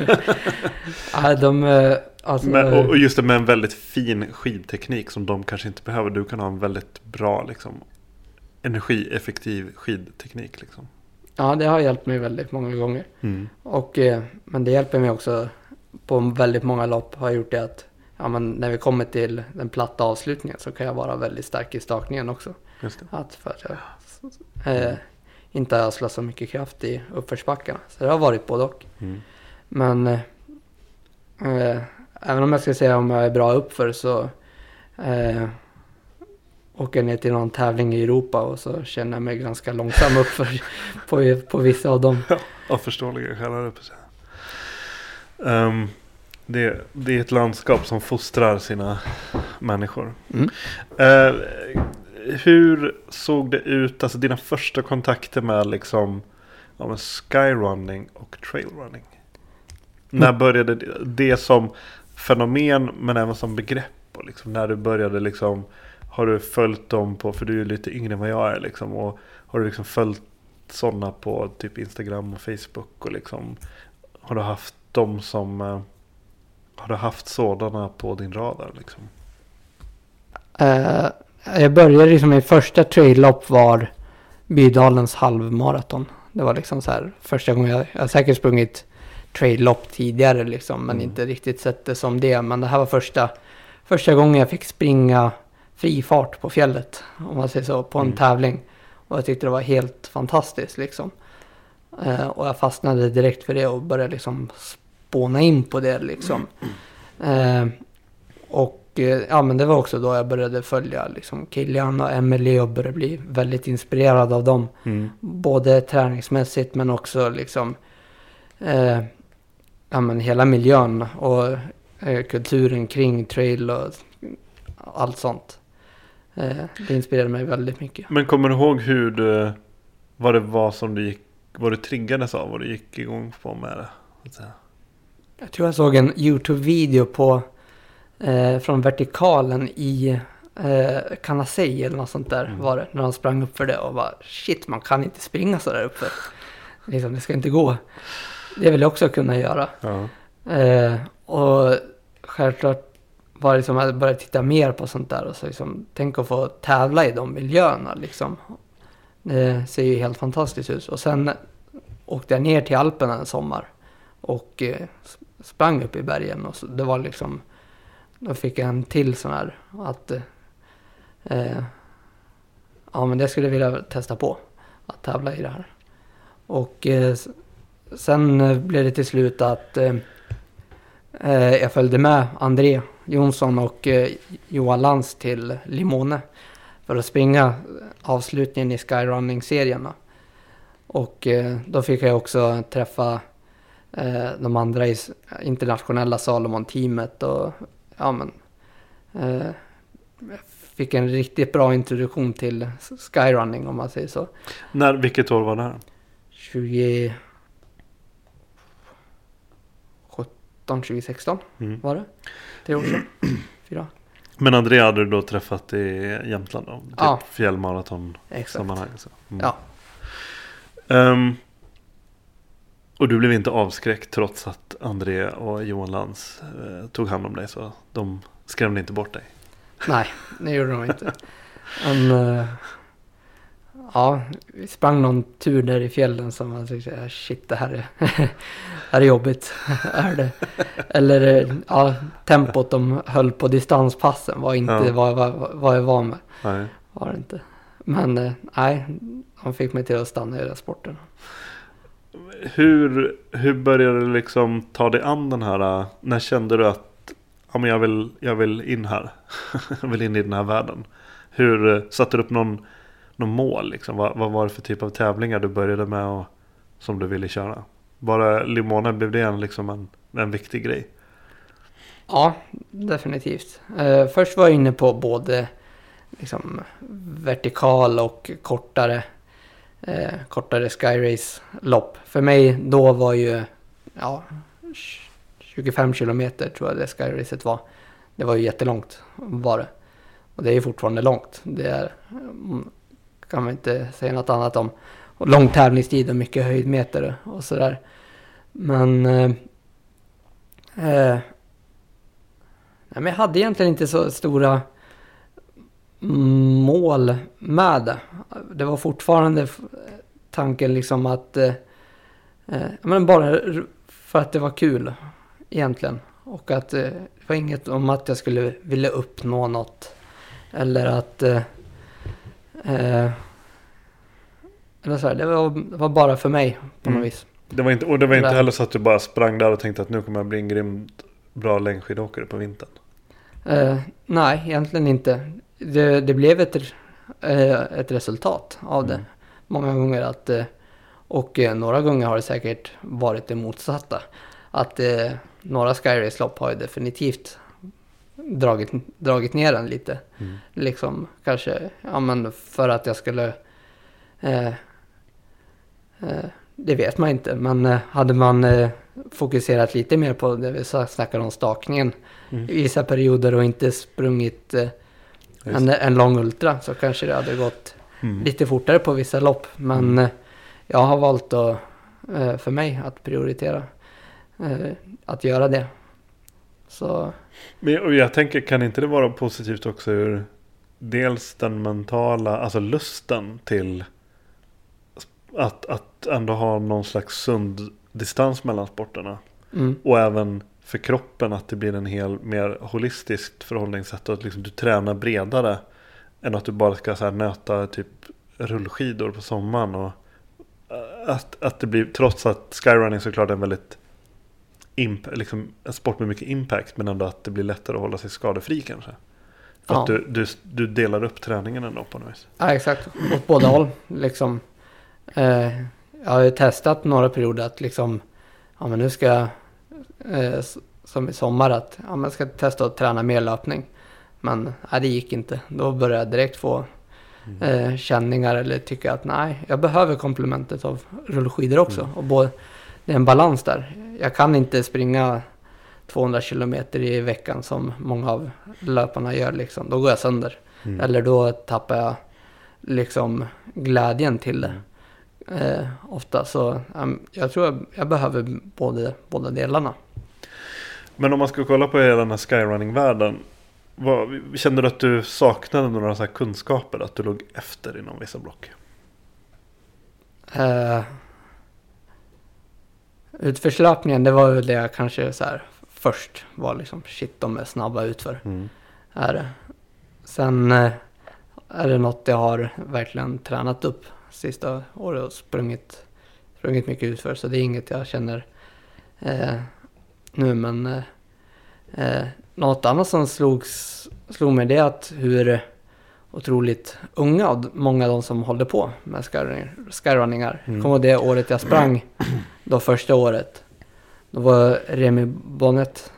Och just det, med en väldigt fin skidteknik som de kanske inte behöver. Du kan ha en väldigt bra liksom, energieffektiv skidteknik liksom. Ja, det har hjälpt mig väldigt många gånger. Och, men det hjälper mig också på väldigt många lopp har gjort det att men när vi kommer till den platta avslutningen så kan jag vara väldigt stark i stakningen också. Just det. För att jag inte ösla så mycket kraft i uppförsbackarna. Så det har varit både och. Men även om jag ska säga om jag är bra uppför så åker jag ner till någon tävling i Europa och så känner jag mig ganska långsam uppför på vissa av dem. Ja, förståeliga skäl. Det är ett landskap som fostrar sina människor. Hur såg det ut, alltså dina första kontakter med liksom skyrunning och trailrunning? När började det som fenomen men även som begrepp? Och liksom, när du började liksom, har du följt dem på, för du är lite yngre än vad jag är liksom, och har du liksom följt sådana på typ Instagram och Facebook och liksom, har du haft dem som har du haft sådana på din radar liksom? Jag började liksom, min första traillopp var Bydalens halvmaraton. Det var liksom så här första gången jag har säkert sprungit traillopp tidigare liksom, men inte riktigt sett det som det. Men det här var första gången jag fick springa fri fart på fjället, om man säger så, på en tävling. Och jag tyckte det var helt fantastiskt liksom. Och jag fastnade direkt för det och började liksom spåna in på det liksom. Och men det var också då jag började följa liksom Kilian och Emily och började bli väldigt inspirerad av dem. Både träningsmässigt men också liksom hela miljön och kulturen kring trail och allt sånt. Det inspirerade mig väldigt mycket. Men kommer du ihåg vad det var som du gick, vad du triggades av, vad du gick igång på med det? Jag tror jag såg en YouTube-video från vertikalen i Canasei eller något sånt där var det, när han sprang upp för det och bara shit, man kan inte springa så där uppe. Liksom, det ska inte gå. Det vill jag också kunna göra. Och självklart var det som att jag började titta mer på sånt där och så liksom, tänk att få tävla i de miljöerna liksom. Det ser ju helt fantastiskt ut. Och sen åkte jag ner till Alperna en sommar och sprang upp i bergen och så, det var liksom, då fick jag en till sån här att men det skulle jag vilja testa på att tävla i det här. Och sen blev det till slut att jag följde med André Jonsson och Johan Lantz till Limone för att springa avslutningen i skyrunning-serierna. Och då fick jag också träffa de andra internationella Salomon-teamet och jag fick en riktigt bra introduktion till skyrunning, om man säger så. Vilket år var det här? 2016 var det. 3 år sedan. 4. Men André hade du då träffat i Jämtland då? Ja. Typ fjällmaraton-sammanhang. Ja. Och du blev inte avskräckt trots att André och Johan Lantz tog hand om dig, så de skrämde inte bort dig? Nej, det gjorde de inte. Men, vi sprang någon tur där i fjällen som man tyckte, shit, det här är jobbigt. Är det? Eller tempot de höll på distanspassen var inte vad jag var med. Nej. Var det inte. Men nej, de fick mig till att stanna i den sporten. Hur började du liksom ta dig an den här, när kände du ja, men jag vill in här. Jag vill in i den här världen. Hur satte du upp någon mål liksom? Vad var det för typ av tävlingar du började med och som du ville köra? Bara Limone, blev det en viktig grej? Ja, definitivt. Först var jag inne på både liksom vertikal och kortare skyrace-lopp. För mig då var ju 25 kilometer tror jag det skyracet var. Det var ju jättelångt var det. Och det är ju fortfarande långt. Det är, kan man inte säga något annat om. Och lång tävlingstid och mycket höjdmeter och sådär. Men jag hade egentligen inte så stora mål med det. Det var fortfarande tanken liksom att bara för att det var kul egentligen. Och att det var inget om att jag skulle vilja uppnå något. Eller att eller så här, det var bara för mig på något vis. Det var inte heller så att du bara sprang där och tänkte att nu kommer jag bli en grymt bra längdskidåkare på vintern. Nej, egentligen inte. Det blev ett resultat av det. Många gånger och några gånger har det säkert varit det motsatta. Att några skyrace-lopp har ju definitivt dragit ner den lite. Liksom kanske, för att jag skulle det vet man inte, men hade man fokuserat lite mer på det vi snackade om stakningen i vissa perioder och inte sprungit en lång ultra, så kanske det hade gått lite fortare på vissa lopp. Men jag har valt för mig att prioritera att göra det. Så. Men jag tänker, kan inte det vara positivt också ur dels den mentala, alltså lusten till att ändå ha någon slags sund distans mellan sporterna. Och även för kroppen att det blir en mer holistiskt förhållningssätt och att liksom du tränar bredare än att du bara ska så här nöta typ rullskidor på sommaren. Och att det blir, trots att skyrunning såklart är en väldigt liksom en sport med mycket impact, men ändå att det blir lättare att hålla sig skadefri kanske. För att du delar upp träningen ändå på något vis. Ja, exakt. Åt båda håll liksom. Jag har ju testat några perioder att liksom, men nu ska jag som i sommar att man ska testa att träna mer löpning. Men det gick inte. Då började jag direkt få känningar eller tycka att nej, jag behöver komplementet av rullskidor också. Och det är en balans där. Jag kan inte springa 200 kilometer i veckan som många av löparna gör liksom. Då går jag sönder. Eller då tappar jag liksom glädjen till det. Ofta. Så jag tror jag behöver båda delarna. Men om man ska kolla på hela den här skyrunning-världen, kände du att du saknade några så här kunskaper, att du låg efter inom vissa block? Utförslöpningen, det var väl det jag kanske så här först var liksom, shit, de är snabba utför. Sen är det något jag har verkligen tränat upp sista året och sprungit mycket utför, så det är inget jag känner nu, men något annat som slog mig, det är att hur otroligt unga och många av de som håller på med skyrunningar. Kommer ihåg det året jag sprang, då första året, då var Remy Bonnet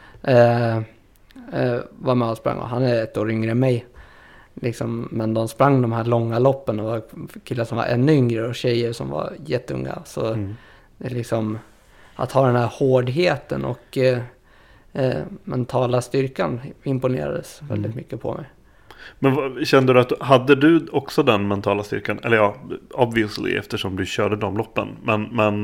var med och sprang, och han är ett år yngre än mig liksom, men de sprang de här långa loppen och var killar som var ännu yngre och tjejer som var jätteunga, så det är liksom att ha den här hårdheten och mentala styrkan imponerades väldigt mycket på mig. Men kände du att hade du också den mentala styrkan? Eller ja, obviously, eftersom du körde de loppen. Men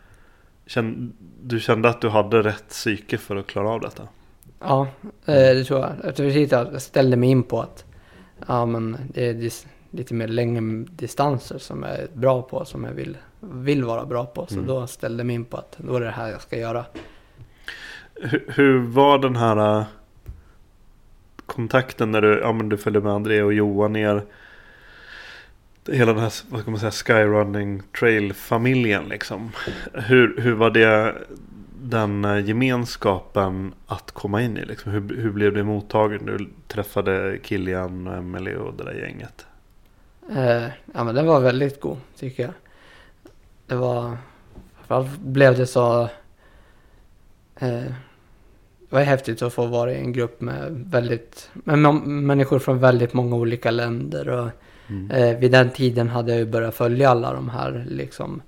du kände att du hade rätt psyke för att klara av detta? Ja, det tror jag. Jag ställde mig in på att men det är lite mer längre distanser som jag är bra på, som jag vill vara bra på. Så då ställde jag mig in på att då är det här jag ska göra. Hur var den här kontakten när du följde med André och Johan ner hela den här, vad ska man säga, skyrunning trail familjen liksom? Hur var det den gemenskapen att komma in i? Liksom, hur blev det mottagen? Du träffade Kilian och Emily och det där gänget. Ja, men den var väldigt god, tycker jag. Det var... Framförallt blev det så... det var häftigt att få vara i en grupp med människor från väldigt många olika länder. Och vid den tiden hade jag ju börjat följa alla de här liksom.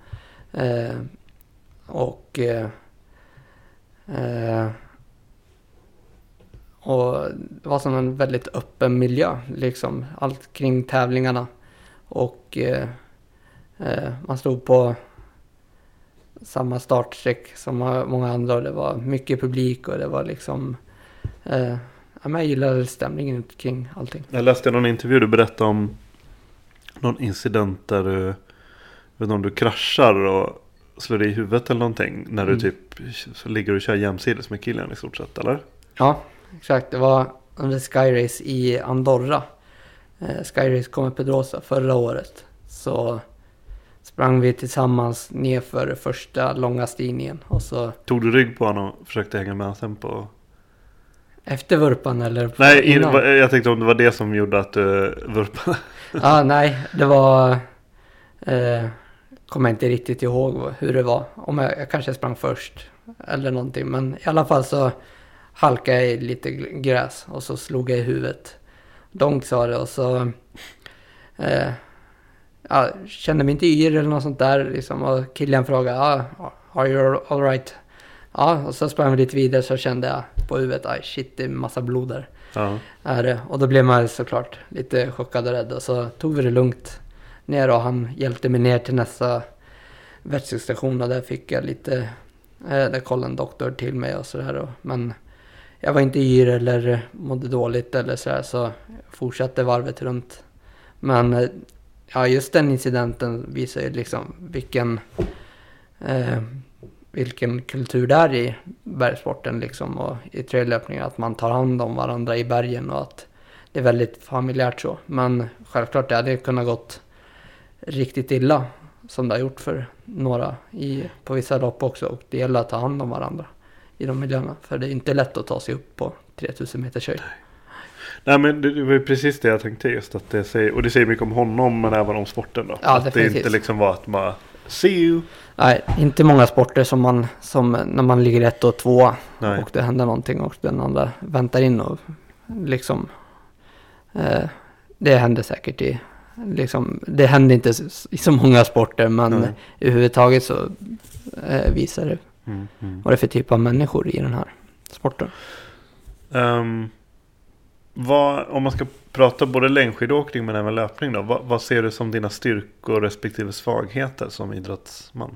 Och det var som en väldigt öppen miljö liksom, allt kring tävlingarna. Och man stod på samma startsträck som många andra, och det var mycket publik och det var liksom jag gillade stämningen kring allting. Jag läste någon intervju, du berättade om någon incident där du kraschar och slår dig i huvudet eller någonting när du typ så ligger och kör jämsides med killen i stort sett, eller? Ja, exakt. Det var under Sky Race i Andorra. Sky Race kom i Pedrosa förra året. Så sprang vi tillsammans ner för första långa stigningen. Och så... Tog du rygg på honom och försökte hänga med sen på... Efter vurpan eller? Nej, jag tänkte om det var det som gjorde att du vurpade. Nej, det var... kommer jag inte riktigt ihåg hur det var. Om jag kanske sprang först eller någonting. Men i alla fall så halkade jag i lite gräs och så slog jag i huvudet. Donk sa det, och så kände mig inte yr eller något sånt där. Liksom, och killen frågade, are you all right? Ja, och så sprang vi lite vidare, så kände jag på huvudet, shit, det är massa blod där. Och då blev man såklart lite chockad och rädd. Och så tog vi det lugnt ner, och han hjälpte mig ner till nästa vätskestation, och där fick jag lite, där kollade en doktor till mig och sådär. Men jag var inte yr eller mådde dåligt eller sådär, så jag fortsatte varvet runt. Men just den incidenten visar ju liksom vilken kultur det är i bergsporten liksom, och i traillöpningen, att man tar hand om varandra i bergen och att det är väldigt familjärt så. Men självklart det hade kunnat gått riktigt illa, som det har gjort för några på vissa lopp också, och det gäller att ta hand om varandra i de miljöerna, för det är inte lätt att ta sig upp på 3000 meters höjd. Nej, men det var ju precis det jag tänkte, just att det säger mycket om honom, men även om sporten då. Ja, att definitivt. Det inte liksom var att man see you. Nej, inte många sporter som när man ligger 1 och 2 och det händer någonting och den andra väntar in, och liksom det händer säkert det händer inte i så många sporter, men överhuvudtaget så visar det vad det är för typ av människor i den här sporten. Om man ska prata både längdskidåkning men även löpning då, vad ser du som dina styrkor respektive svagheter som idrottsman?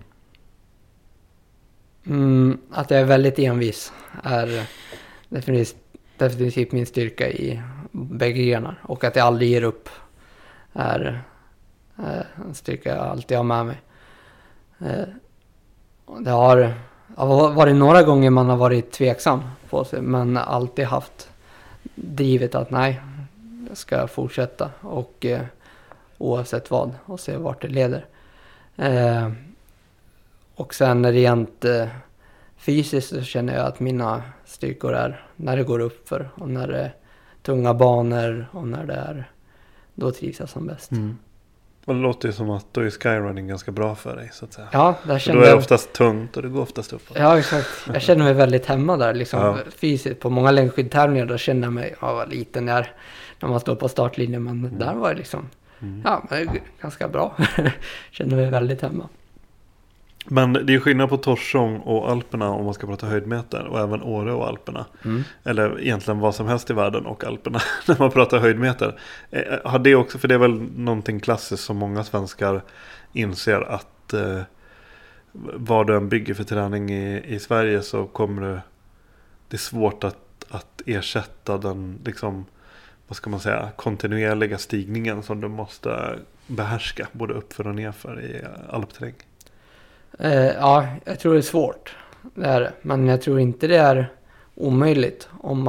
Att jag är väldigt envis är definitivt min styrka i bägge grenar, och att jag aldrig ger upp är en styrka jag alltid har med mig. Det har varit några gånger man har varit tveksam på sig, men alltid haft drivet att nej, jag ska fortsätta, och oavsett vad, och se vart det leder. Och sen rent fysiskt så känner jag att mina styrkor är när det går upp för, och när det är tunga banor, och när det är, då trivs jag som bäst. Och det låter ju som att då är skyrunning ganska bra för dig, så att säga. Ja, där känner då är det oftast tungt och det går oftast upp. Ja, exakt. Jag känner mig väldigt hemma där liksom, fysiskt. På många längdskidtävlingar då känner jag mig vad liten när man står på startlinjen, men där var det liksom men ganska bra. Känner mig väldigt hemma. Men det är skillnad på Torsång och Alperna om man ska prata höjdmeter, och även Åre och Alperna. Eller egentligen vad som helst i världen och Alperna när man pratar höjdmeter. Har det också, för det är väl någonting klassiskt som många svenskar inser, att vad du än bygger för träning i Sverige så kommer det är svårt att ersätta den liksom, vad ska man säga, kontinuerliga stigningen som du måste behärska både uppför och nerför i alpterräng. Ja, jag tror det är svårt. Det är det. Men jag tror inte det är omöjligt om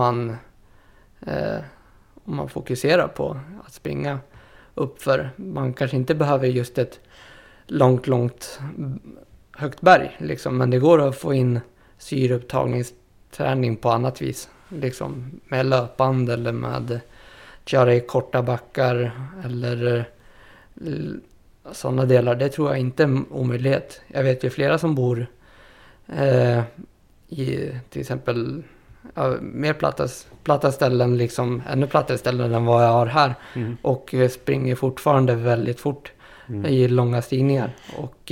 man fokuserar på att springa uppför. Man kanske inte behöver just ett långt högt berg liksom, men det går att få in syreupptagningsträning på annat vis. Liksom med löpband eller med köra i korta backar eller sådana delar. Det tror jag inte är en omöjlighet. Jag vet ju flera som bor i till exempel mer platta ställen, liksom ännu plattare ställen än vad jag har här. Och springer fortfarande väldigt fort i långa stigningar. Och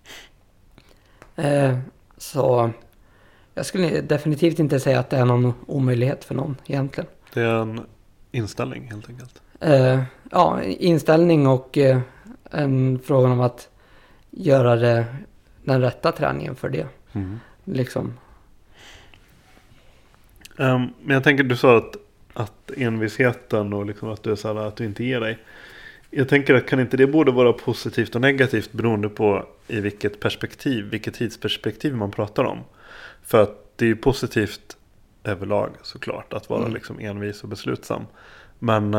så jag skulle definitivt inte säga att det är någon omöjlighet för någon egentligen. Det är en inställning helt enkelt. Ja, inställning och en fråga om att göra den rätta träningen för det. Liksom. Men jag tänker, du sa att envisheten och liksom att du är så här, att du inte ger dig. Jag tänker att kan inte det både vara positivt och negativt beroende på i vilket tidsperspektiv man pratar om. För att det är ju positivt överlag såklart att vara liksom envis och beslutsam. Men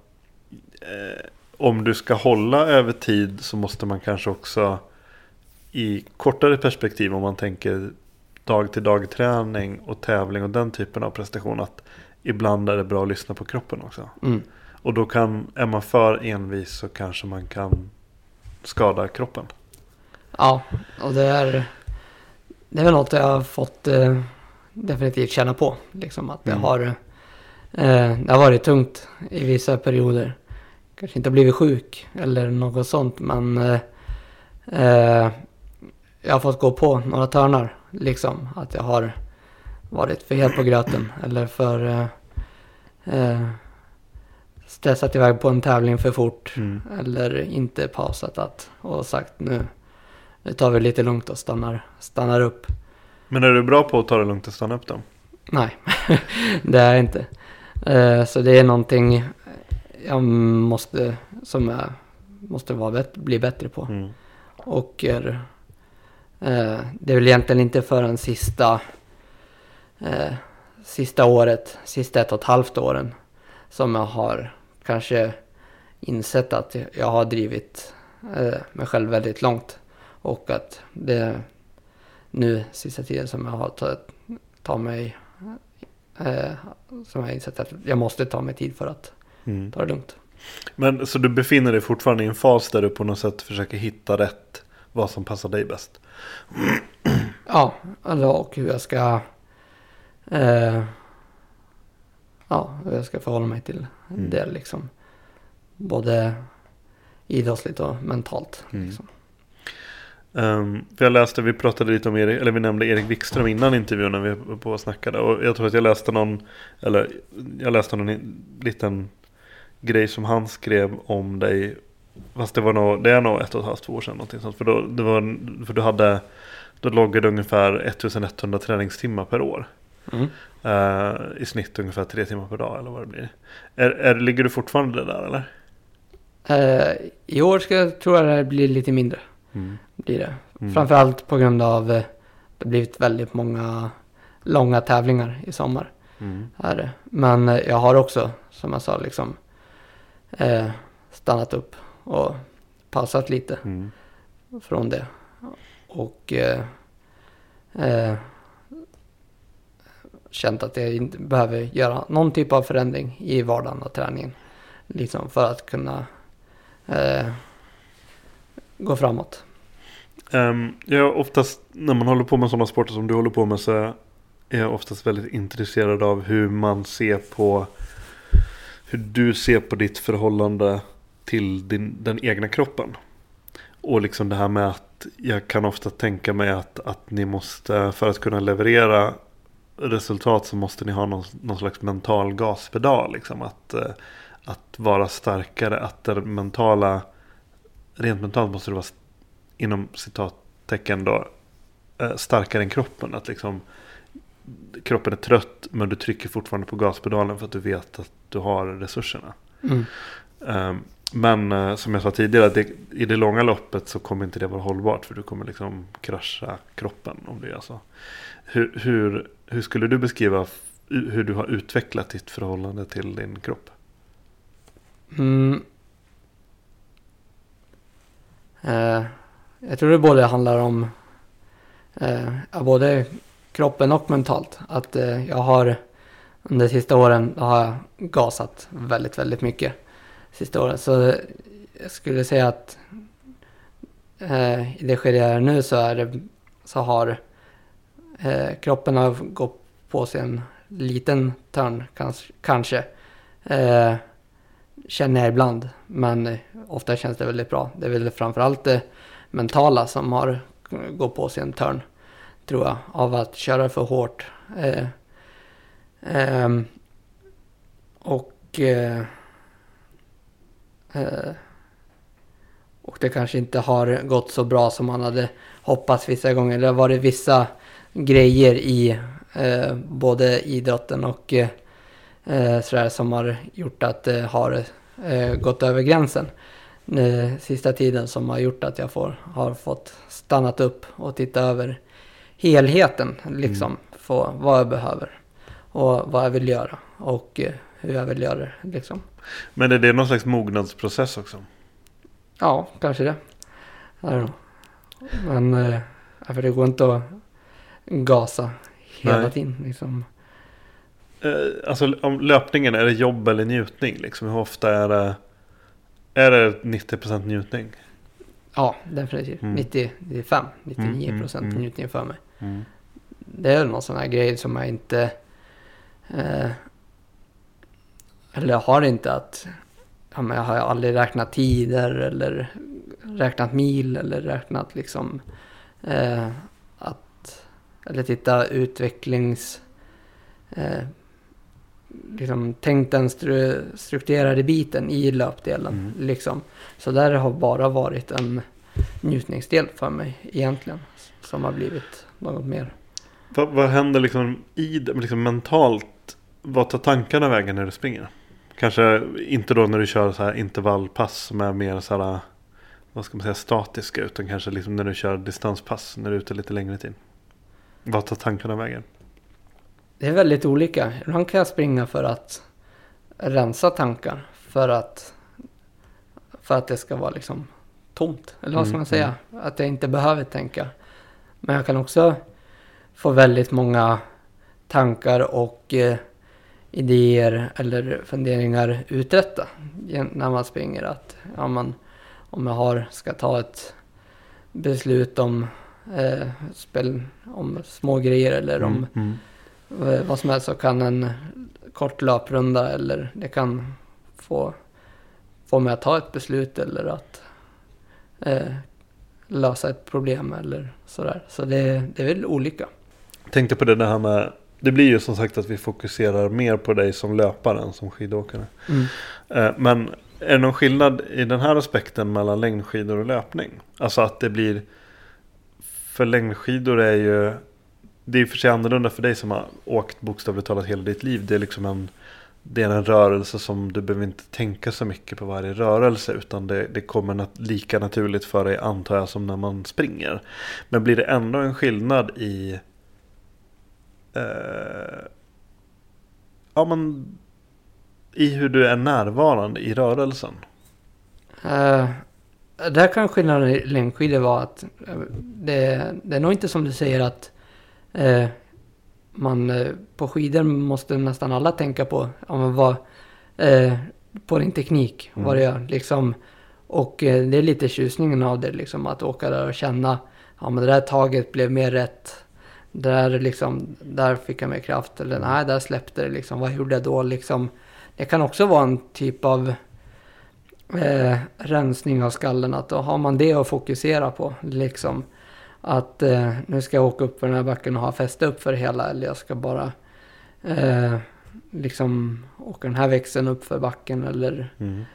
om du ska hålla över tid så måste man kanske också i kortare perspektiv, om man tänker dag till dag träning och tävling och den typen av prestation, att ibland är det bra att lyssna på kroppen också. Och då är man för envis så kanske man kan skada kroppen. Ja, och det är väl något jag har fått definitivt känna på. Liksom att det har varit tungt i vissa perioder. Kanske inte blivit sjuk eller något sånt, men jag har fått gå på några törnar. Liksom att jag har varit för het på gröten eller för stressat iväg på en tävling för fort eller inte pausat och sagt nu tar vi lite lugnt och stannar upp. Men är du bra på att ta det lugnt och stanna upp då? Nej, det är jag inte. Så det är någonting jag måste bli bättre på. Och det är väl egentligen inte förrän sista året, sista 1,5 åren som jag har kanske insett att jag har drivit mig själv väldigt långt. Och att det nu sista tiden som jag har som jag har insett att jag måste ta mig tid för att ta det lugnt. Men så du befinner dig fortfarande i en fas där du på något sätt försöker hitta rätt, vad som passar dig bäst? Ja, och hur jag ska förhålla mig till det liksom. Både idrottsligt och mentalt liksom. För vi pratade lite om vi nämnde Erik Wikström innan intervjun när vi var på och snackade, och jag tror att jag läste någon liten grej som han skrev om dig, fast det är nog 1,5-2 år sedan någonting sånt, för då loggade ungefär 1100 träningstimmar per år. I snitt ungefär 3 timmar per dag eller vad det blir. Ligger du fortfarande där eller? I år tror jag det blir lite mindre. Blir det. Framförallt på grund av det har blivit väldigt många långa tävlingar i sommar. Här. Men jag har också, som jag sa, liksom stannat upp och pausat lite från det. Och känt att jag inte behöver göra någon typ av förändring i vardagen och träningen. Liksom för att kunna gå framåt. Jag oftast, när man håller på med sådana sporter som du håller på med, så är jag oftast väldigt intresserad av hur du ser på ditt förhållande till den egna kroppen. Och liksom det här med att jag kan ofta tänka mig att ni måste, för att kunna leverera resultat, så måste ni ha någon slags mental gaspedal. Liksom. Att vara starkare, att det rent mentalt måste det vara inom citattecken då starkare än kroppen. Att liksom kroppen är trött, men du trycker fortfarande på gaspedalen för att du vet att du har resurserna. Men som jag sa tidigare, i det långa loppet så kommer inte det vara hållbart, för du kommer liksom krascha kroppen om du gör så. Hur skulle du beskriva hur du har utvecklat ditt förhållande till din kropp? Jag tror det både handlar om både kroppen och mentalt. Att jag har under de sista åren har jag gasat väldigt, väldigt mycket. Sista åren. Så jag skulle säga att i det skede jag är nu så har kroppen har gått på sig en liten törn kanske. Känner jag ibland, men ofta känns det väldigt bra. Det är väl framförallt det mentala som har gått på sig en törn, tror jag, av att köra för hårt. Och det kanske inte har gått så bra som man hade hoppats vissa gånger. Det har varit vissa grejer i både idrotten och sådär som har gjort att det har gått över gränsen sista tiden, som har gjort att jag har fått stannat upp och titta över helheten, liksom, få vad jag behöver och vad jag vill göra och hur jag vill göra det, liksom. Men är det någon slags mognadsprocess också? Ja, kanske det. Men för det går inte att gasa hela tiden, liksom. Alltså om löpningen, är det jobb eller njutning? Liksom, hur ofta är det 90% njutning? Ja, definitivt. 99% njutning för mig. Det är någon sån här grej som jag inte eller har inte att jag har aldrig räknat tider eller räknat mil eller räknat liksom eller titta utvecklings liksom tänkt den strukturerade biten i löpdelen, liksom. Så där har bara varit en njutningsdel för mig egentligen, som har blivit något mer. Vad händer liksom liksom mentalt? Vad tar tankarna vägen när du springer? Kanske inte då när du kör så här intervallpass som är mer så här, vad ska man säga, statiska, utan kanske liksom när du kör distanspass, när du är ute lite längre tid. Vad tar tankarna vägen? Det är väldigt olika. Ibland kan jag springa för att rensa tankar, för att det ska vara liksom tomt, eller vad ska man säga, att jag inte behöver tänka. Men jag kan också få väldigt många tankar och idéer eller funderingar uträtta när man springer. Att om jag ska ta ett beslut om små grejer eller om vad som helst, så kan en kort löprunda eller det kan få mig att ta ett beslut eller att lösa ett problem eller sådär. Så det är väl olika. Jag tänkte på det här med, det blir ju som sagt att vi fokuserar mer på dig som löpare än som skidåkare. Men är det någon skillnad i den här aspekten mellan längdskidor och löpning? Alltså att det blir, för längdskidor det är för sig annorlunda för dig som har åkt bokstavligt talat hela ditt liv. Det är liksom det är en rörelse som du behöver inte tänka så mycket på varje rörelse, utan det kommer lika naturligt för dig, antar jag, som när man springer. Men blir det ändå en skillnad i i hur du är närvarande i rörelsen? Där kan skillnaden i längdskidor vara att det är nog inte som du säger att man på skidor måste nästan alla tänka på på din teknik, vad det gör, liksom. Och det är lite tjusningen av det, liksom, att åka där och känna, men det där taget blev mer rätt, där fick jag mer kraft, eller nej, där släppte det, liksom, vad gjorde jag då, liksom. Det kan också vara en typ av rensning av skallen, att då har man det att fokusera på, liksom. Att nu ska jag åka upp för den här backen och ha fäste upp för hela, eller jag ska bara liksom åka den här växeln upp för backen, eller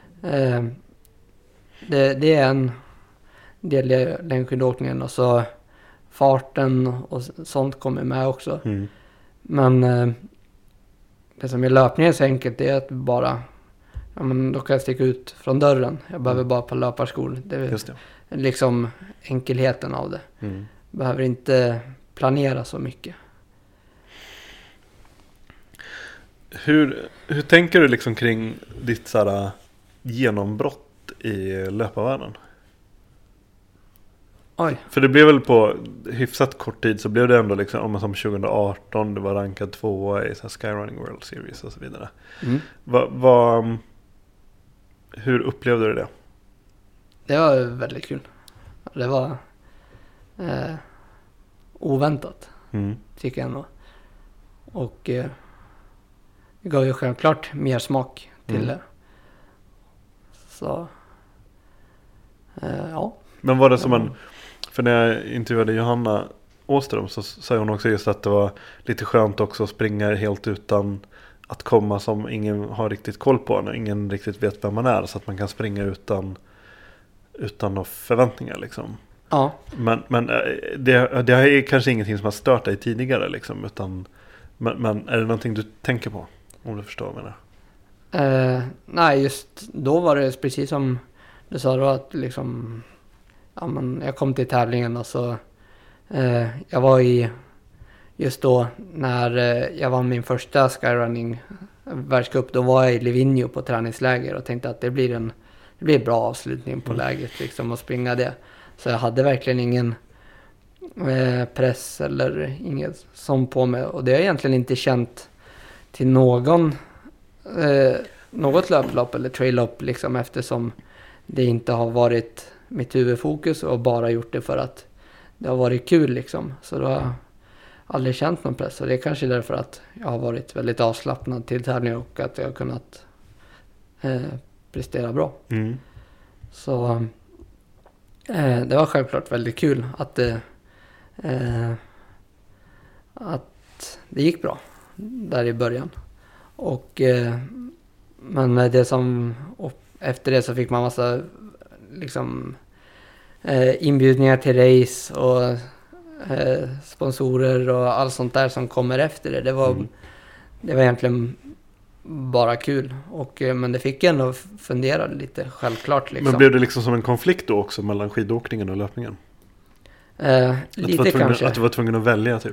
det är en del i längdskidåkningen, och så farten och sånt kommer med också. Men det som är löpningen så enkelt, det är att bara då kan jag sticka ut från dörren, jag behöver bara på löparskor. Det är liksom enkelheten av det. Behöver inte planera så mycket. Hur tänker du liksom kring ditt sådär genombrott i löparvärlden? Oj. För det blev väl på hyfsat kort tid så blev det ändå liksom, om man som 2018, det var rankad 2 i så här Skyrunning World Series och så vidare. Hur upplevde du det? Det var väldigt kul. Det var oväntat, tycker jag ändå. Och det gav ju självklart mer smak till det. Så ja. Men var det som en... För när jag intervjuade Johanna Åström så sa hon också just att det var lite skönt också att springa helt utan att komma som ingen har riktigt koll på. När ingen riktigt vet vem man är. Så att man kan springa utan några förväntningar liksom. Ja. Men det är kanske ingenting som har stört dig tidigare liksom. Men är det någonting du tänker på? Om du förstår vad jag menar. Nej, just då var det precis som du sa då, att liksom... Ja, men jag kom till tävlingen och så jag var just då när jag vann min första skyrunning världscup, då var jag i Livigno på träningsläger och tänkte att det blir en bra avslutning på läget liksom, att springa det. Så jag hade verkligen ingen press eller inget sånt på mig, och det har jag egentligen inte känt till något löplopp eller traillopp liksom, eftersom det inte har varit mitt huvudfokus och bara gjort det för att det har varit kul liksom. Så då har jag aldrig känt någon press, och det är kanske därför att jag har varit väldigt avslappnad till tävlingar och att jag har kunnat prestera bra. Så det var självklart väldigt kul att det gick bra där i början. Och men det som efter det så fick man massa liksom inbjudningar till race och sponsorer och allt sånt där som kommer efter det. Det var egentligen bara kul, men det fick ändå fundera lite, självklart liksom. Men blev det liksom som en konflikt då också mellan skidåkningen och löpningen? Lite kanske. Att du var tvungen att välja typ?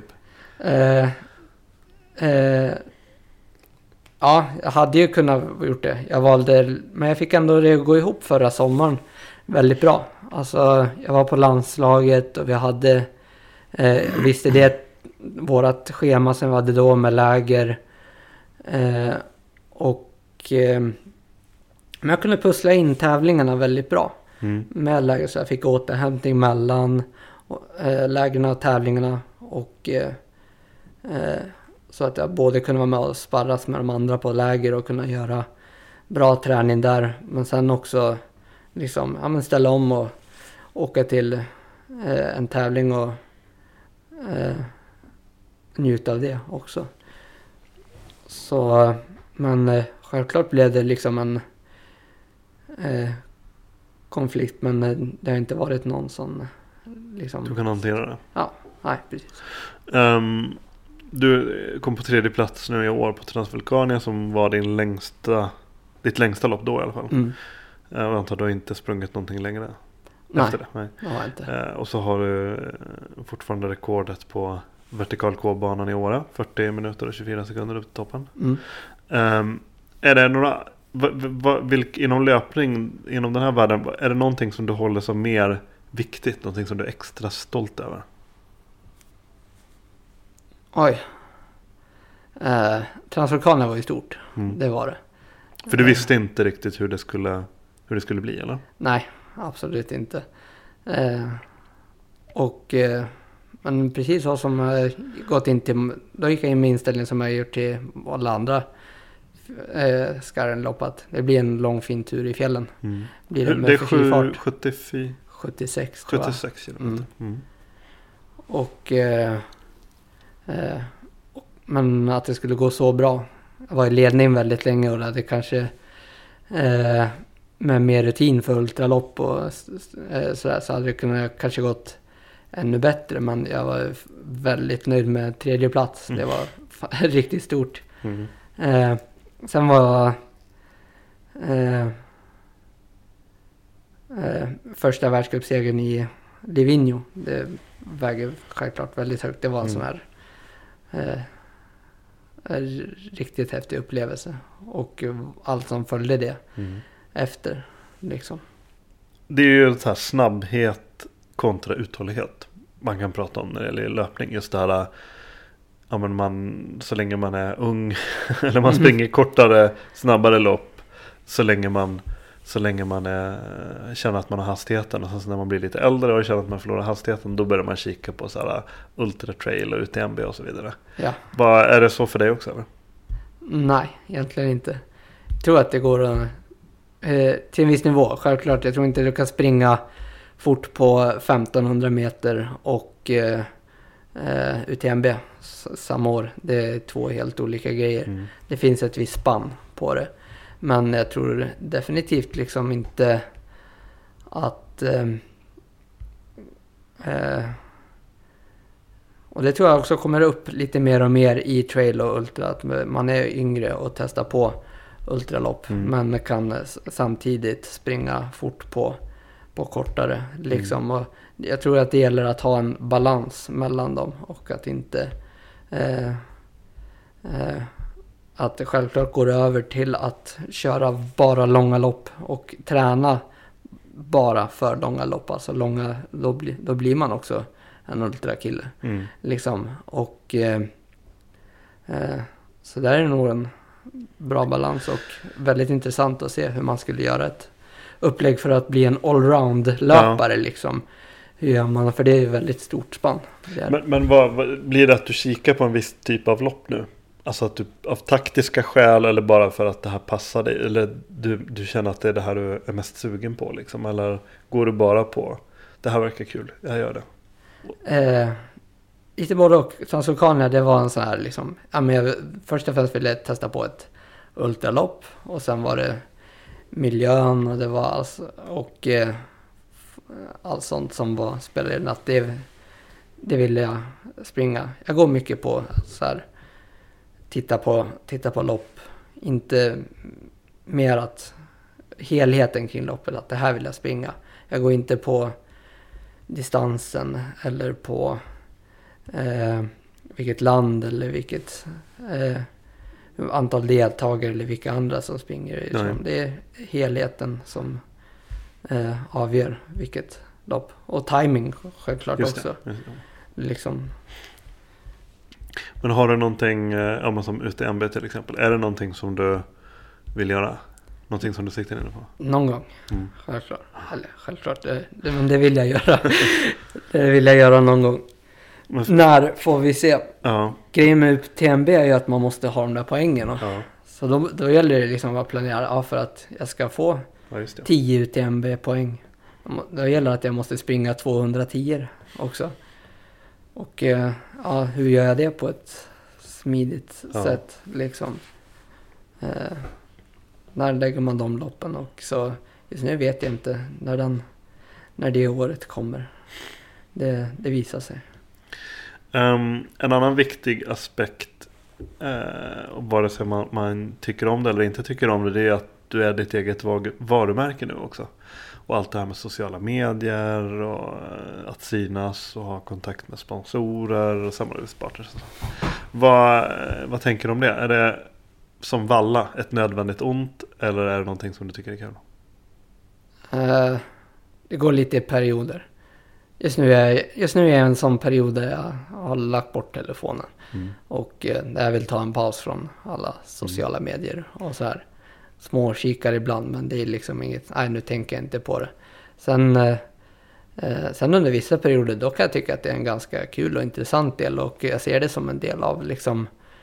Ja, jag hade ju kunnat gjort det. Jag valde, men jag fick ändå det att gå ihop förra sommaren väldigt bra. Alltså, jag var på landslaget och vi hade visste det vårat schema som vi hade då med läger. Men jag kunde pussla in tävlingarna väldigt bra med läger, så jag fick återhämtning mellan lägerna och tävlingarna, och så att jag både kunde vara med och sparras med de andra på läger och kunna göra bra träning där, men sen också liksom, ställa om och åka till en tävling och njuta av det också. Så, men självklart blev det liksom en konflikt, men det har inte varit någon som liksom... Du kan hantera det? Ja, nej, precis. Du kom på 3:e plats nu i år på Transvulkania, som var ditt längsta lopp då i alla fall. Jag antar att du har inte sprungit någonting längre efter det? Nej, jag har inte. Och så har du fortfarande rekordet på vertikal K-banan i Åre, 40 minuter och 24 sekunder upp till toppen. Är det några inom löpning, inom den här världen, är det någonting som du håller som mer viktigt, någonting som du är extra stolt över? Oj. Transvulkania var ju stort. Det var det. För du visste inte riktigt hur det skulle bli, eller? Nej, absolut inte. Men precis så som jag gått in till, då gick jag in med inställning som jag gjort till alla andra Skarrenlopp, att det blir en lång fin tur i fjällen. Blir det med fart. 76 tror jag. 76 kilometer. Men att det skulle gå så bra. Jag var i ledning väldigt länge, och det hade kanske med mer rutin för ultralopp och sådär, så hade det kunnat kanske gått ännu bättre, men jag var väldigt nöjd med 3:e plats. Det var riktigt stort. Sen var första världscupsegern i Livigno, det väger självklart väldigt högt. Det var en sån här riktigt häftig upplevelse, och allt som följde det efter liksom. Det är ju så här snabbhet kontra uthållighet man kan prata om när det gäller löpning. Just det här, ja, men så länge man är ung eller man springer kortare, snabbare lopp, så länge man känner att man har hastigheten, och sen när man blir lite äldre och känner att man förlorar hastigheten, då börjar man kika på så här ultra trail och UTMB och så vidare. Ja. Är det så för dig också, eller? Nej, egentligen inte. Jag tror att det går till en viss nivå. Självklart, jag tror inte du kan springa fort på 1500 meter och UTMB samma år. Det är 2 helt olika grejer. Det finns ett visst spann på det. Men jag tror definitivt liksom inte att... och det tror jag också kommer upp lite mer och mer i trail och ultra. Att man är yngre och testar på ultralopp. Men kan samtidigt springa fort på kortare. Liksom. Och jag tror att det gäller att ha en balans mellan dem. Och att inte... att det självklart går över till att köra bara långa lopp och träna bara för långa lopp. Alltså långa, då blir man också en ultrakille. Liksom. Och så där är det nog en bra balans och väldigt intressant att se hur man skulle göra ett upplägg för att bli en allround-löpare. Ja. Liksom. Hur gör man? För det är ett väldigt stort spann. Men vad blir det att du kikar på en viss typ av lopp nu? Alltså att du av taktiska skäl eller bara för att det här passar dig? Eller du känner att det är det här du är mest sugen på? Liksom? Eller går du bara på det här verkar kul, jag gör det? Lite både och. Transvulkania, det var en sån här liksom, ja, men jag först och främst ville testa på ett ultralopp. Och sen var det miljön och det var allt sånt som spelade in. Att det ville jag springa. Jag går mycket på så här, titta på lopp. Inte mer att helheten kring loppet, att det här vill jag springa. Jag går inte på distansen eller på vilket land eller vilket antal deltagare eller vilka andra som springer. Det är helheten som avgör vilket lopp. Och timing självklart också. Liksom. Men har du någonting, som UTMB till exempel, är det någonting som du vill göra? Någonting som du siktar in på? Någon gång, självklart. Eller självklart, men det vill jag göra. Det vill jag göra någon gång. När får vi se? Ja. Grejen med UTMB är ju att man måste ha de där poängen. Ja. Så då gäller det liksom att planera för att jag ska få 10 UTMB-poäng. Då gäller det att jag måste springa 210 också. Och hur gör jag det på ett smidigt sätt liksom? När lägger man de loppen? Och så just nu vet jag inte när det året kommer. Det visar sig. En annan viktig aspekt, vare sig man tycker om det eller inte tycker om det är att du är ditt eget varumärke nu också. Och allt det här med sociala medier och att synas och ha kontakt med sponsorer och samarbetspartners. Vad tänker du om det? Är det som valla ett nödvändigt ont eller är det någonting som du tycker är kul? Det går lite i perioder. Just nu är jag i en sån period där jag har lagt bort telefonen. Och där jag vill ta en paus från alla sociala medier och så här. Små kikar ibland, men det är liksom inget, nu tänker jag inte på det. Sen under vissa perioder då kan jag tycka att det är en ganska kul och intressant del och jag ser det som en del av liksom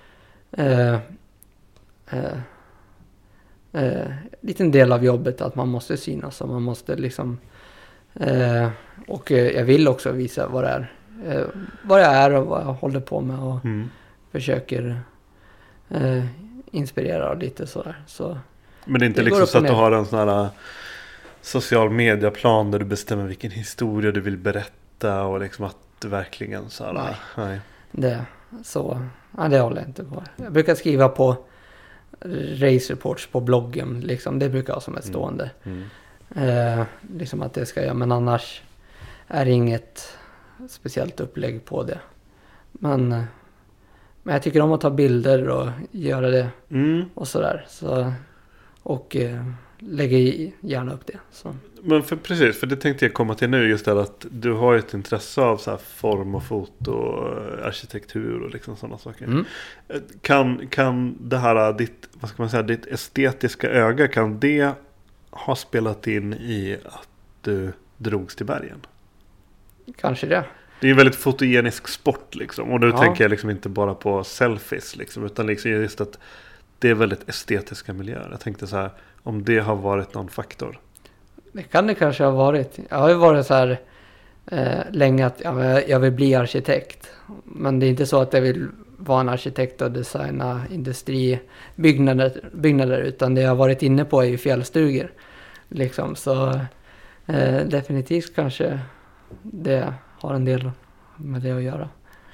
liten del av jobbet att man måste synas och man måste liksom och jag vill också visa vad jag är och vad jag håller på med och försöker inspirera lite sådär. Så men det är inte liksom så att du har en sån här social mediaplan där du bestämmer vilken historia du vill berätta och liksom att du verkligen så här, nej. Det håller jag inte på. Jag brukar skriva på race reports på bloggen liksom, det brukar jag ha som ett stående. Liksom att det ska jag, men annars är det inget speciellt upplägg på det. Men jag tycker om att ta bilder och göra det och sådär. Så, och lägger gärna upp det. Så. Men precis, för det tänkte jag komma till nu, just det att du har ett intresse av så här form och foto och arkitektur och liksom sådana saker. Kan det här ditt estetiska öga, kan det ha spelat in i att du drogs till bergen? Kanske det. Det är en väldigt fotogenisk sport liksom, och då tänker jag liksom inte bara på selfies liksom, utan liksom just att det är väldigt estetiska miljöer. Jag tänkte så här, om det har varit någon faktor. Det kan det kanske ha varit. Jag har ju varit så här länge att jag vill bli arkitekt. Men det är inte så att jag vill vara en arkitekt och designa industribyggnader, utan det jag har varit inne på är ju fjällstugor. Liksom. Så definitivt kanske det har en del med det att göra.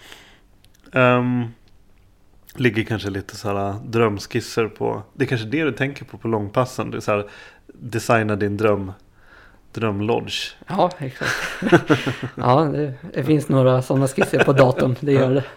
Ligger kanske lite så här drömskisser på, det är kanske det du tänker på långpassen, det är så här, designa din drömlodge. Ja, exakt. Ja, det finns några sådana skisser på datorn, det gör det.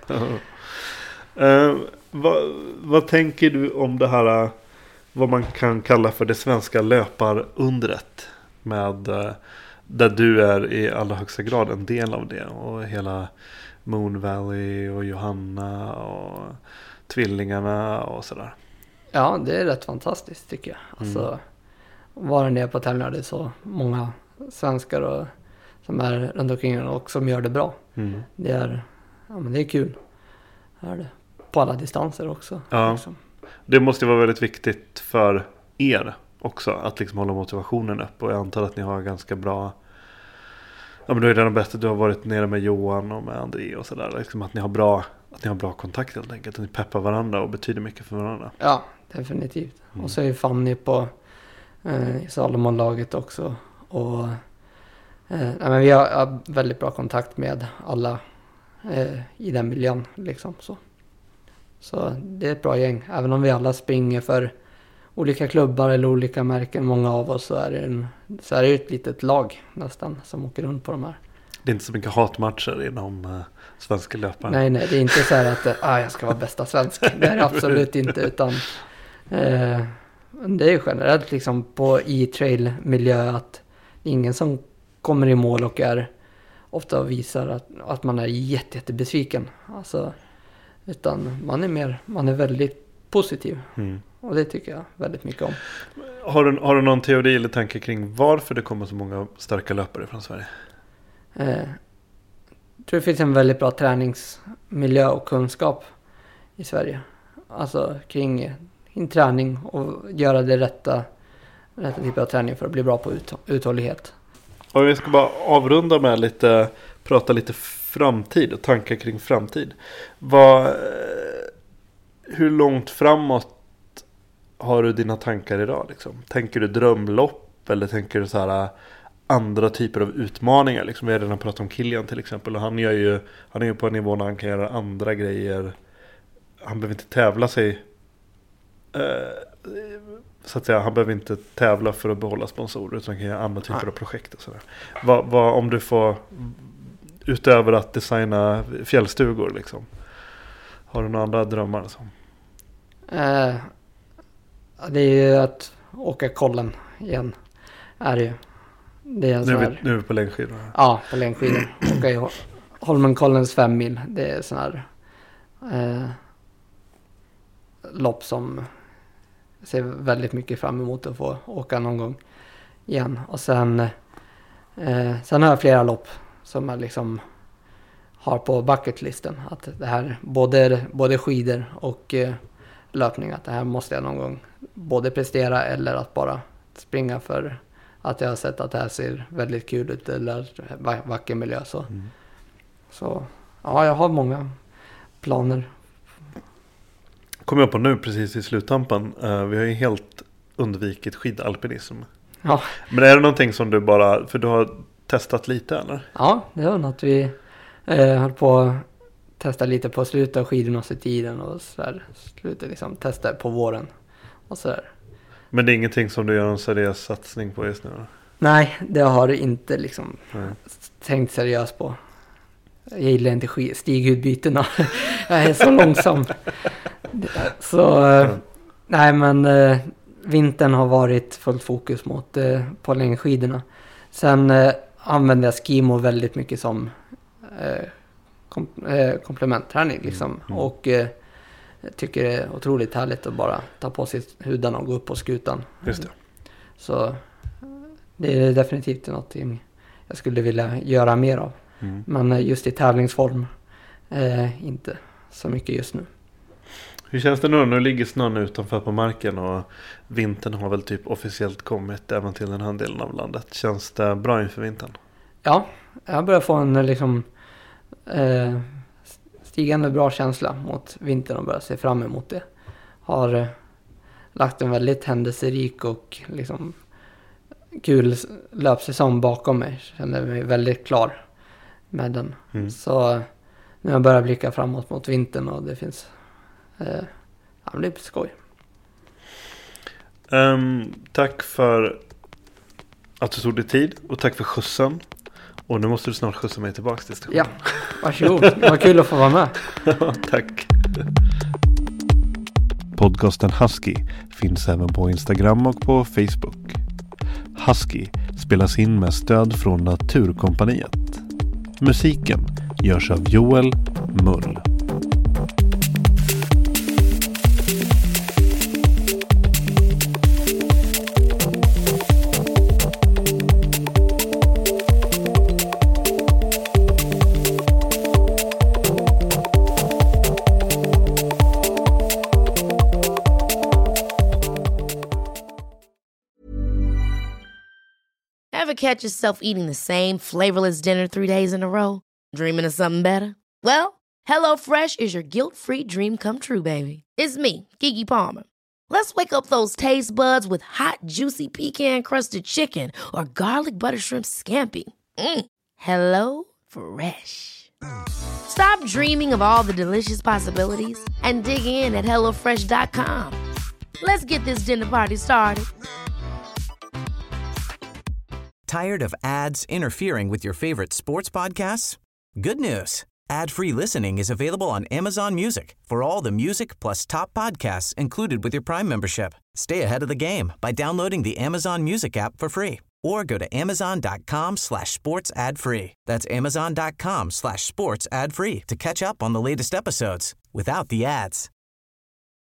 Vad tänker du om det här, vad man kan kalla för det svenska löparundret, med där du är i allra högsta grad en del av det, och hela Moon Valley och Johanna och tvillingarna och sådär. Ja, det är rätt fantastiskt tycker jag. Alltså, vara nere på tävlingar, det är så många svenskar som är runt omkring och som gör det bra. Det är kul. Det är det. På alla distanser också. Ja. Liksom. Det måste vara väldigt viktigt för er också att liksom hålla motivationen upp, och jag antar att ni har ganska bra. Ja, men då är det bättre. Du har varit nere med Johan och med André och sådär. Liksom att ni har bra kontakt helt enkelt. Att ni peppar varandra och betyder mycket för varandra. Ja, definitivt. Och så är ju Fanny på Salomon-laget också. Och men vi har väldigt bra kontakt med alla i den miljön. Liksom, så det är ett bra gäng. Även om vi alla springer för olika klubbar eller olika märken, många av oss, så är det ett litet lag nästan som åker runt på de här. Det är inte så mycket hatmatcher inom svenska löpare. Nej, det är inte så här att jag ska vara bästa svensk. Det är det absolut inte, utan det är ju generellt liksom på e-trail-miljö att ingen som kommer i mål och ofta visar att man är jättebesviken. Alltså, utan man är väldigt positiv. Och det tycker jag väldigt mycket om. Har du någon teori eller tanke kring varför det kommer så många starka löpare från Sverige? Jag tror det finns en väldigt bra träningsmiljö och kunskap i Sverige. Alltså kring träning och göra det rätta typer av träning för att bli bra på uthållighet. Och vi ska bara avrunda med prata lite framtid och tankar kring framtid. Hur långt framåt har du dina tankar idag? Liksom? Tänker du drömlopp eller tänker du så här andra typer av utmaningar? Liksom, vi har redan pratat om Kilian till exempel, och han är ju på en nivå när han kan göra andra grejer. Han behöver inte tävla sig så att säga, han behöver inte tävla för att behålla sponsorer, utan han kan göra andra typer av projekt och sådär. Om du får, utöver att designa fjällstugor liksom, har du några andra drömmar? Det är ju att åka kollen igen. Är det ju. Det är nu är vi på längdskidor. Ja, på längdskidor. Åka i Holmenkollens 5 mil. Det är sån här lopp som jag ser väldigt mycket fram emot att få åka någon gång igen. Och sen har jag flera lopp som jag liksom har på bucketlisten. Att det här, både skidor och löpning, att det här måste jag någon gång både prestera eller att bara springa för att jag har sett att det här ser väldigt kul ut eller vacker miljö. Så ja, jag har många planer. Kommer jag på nu precis i sluttampen. Vi har ju helt undvikit skidalpinism. Ja. Men är det någonting som du bara, för du har testat lite eller? Ja, det var något vi höll på att testa lite på slutet av skidorna i tiden och sådär. Slutet liksom testa på våren och sådär. Men det är ingenting som du gör en seriös satsning på just nu? Nej, det har du inte liksom tänkt seriöst på. Jag gillar inte stigutbytena. Jag är så långsam. Så nej, men vintern har varit fullt fokus mot på längdskidorna. Sen använder jag skimo väldigt mycket som komplementträning liksom. Och tycker det är otroligt härligt att bara ta på sig hudarna och gå upp på skutan. Just det. Så det är definitivt något jag skulle vilja göra mer av. Men just i tävlingsform inte så mycket just nu. Hur känns det nu? Nu ligger snön utanför på marken och vintern har väl typ officiellt kommit även till den här delen av landet. Känns det bra inför vintern? Ja, jag börjar få en liksom stigande bra känsla mot vintern och börjar se fram emot det. Har lagt en väldigt händelserik och liksom kul löpsäsong bakom mig. Känner mig väldigt klar med den. Så nu jag börjar blicka framåt mot vintern och det finns det blir skoj. Tack för att du tog dig tid och tack för skjutsen. Och nu måste du snart skjutsa mig tillbaka till stationen. Ja, varsågod. Det var kul att få vara med. Tack. Podcasten Husky finns även på Instagram och på Facebook. Husky spelas in med stöd från Naturkompaniet. Musiken görs av Joel Mull. Ever catch yourself eating the same flavorless dinner 3 days in a row? Dreaming of something better? Well, HelloFresh is your guilt-free dream come true, baby. It's me, Keke Palmer. Let's wake up those taste buds with hot, juicy pecan-crusted chicken or garlic butter shrimp scampi. Hello Fresh. Stop dreaming of all the delicious possibilities and dig in at HelloFresh.com. Let's get this dinner party started. Tired of ads interfering with your favorite sports podcasts? Good news. Ad-free listening is available on Amazon Music for all the music plus top podcasts included with your Prime membership. Stay ahead of the game by downloading the Amazon Music app for free or go to amazon.com/sports ad free. That's amazon.com/sports ad free to catch up on the latest episodes without the ads.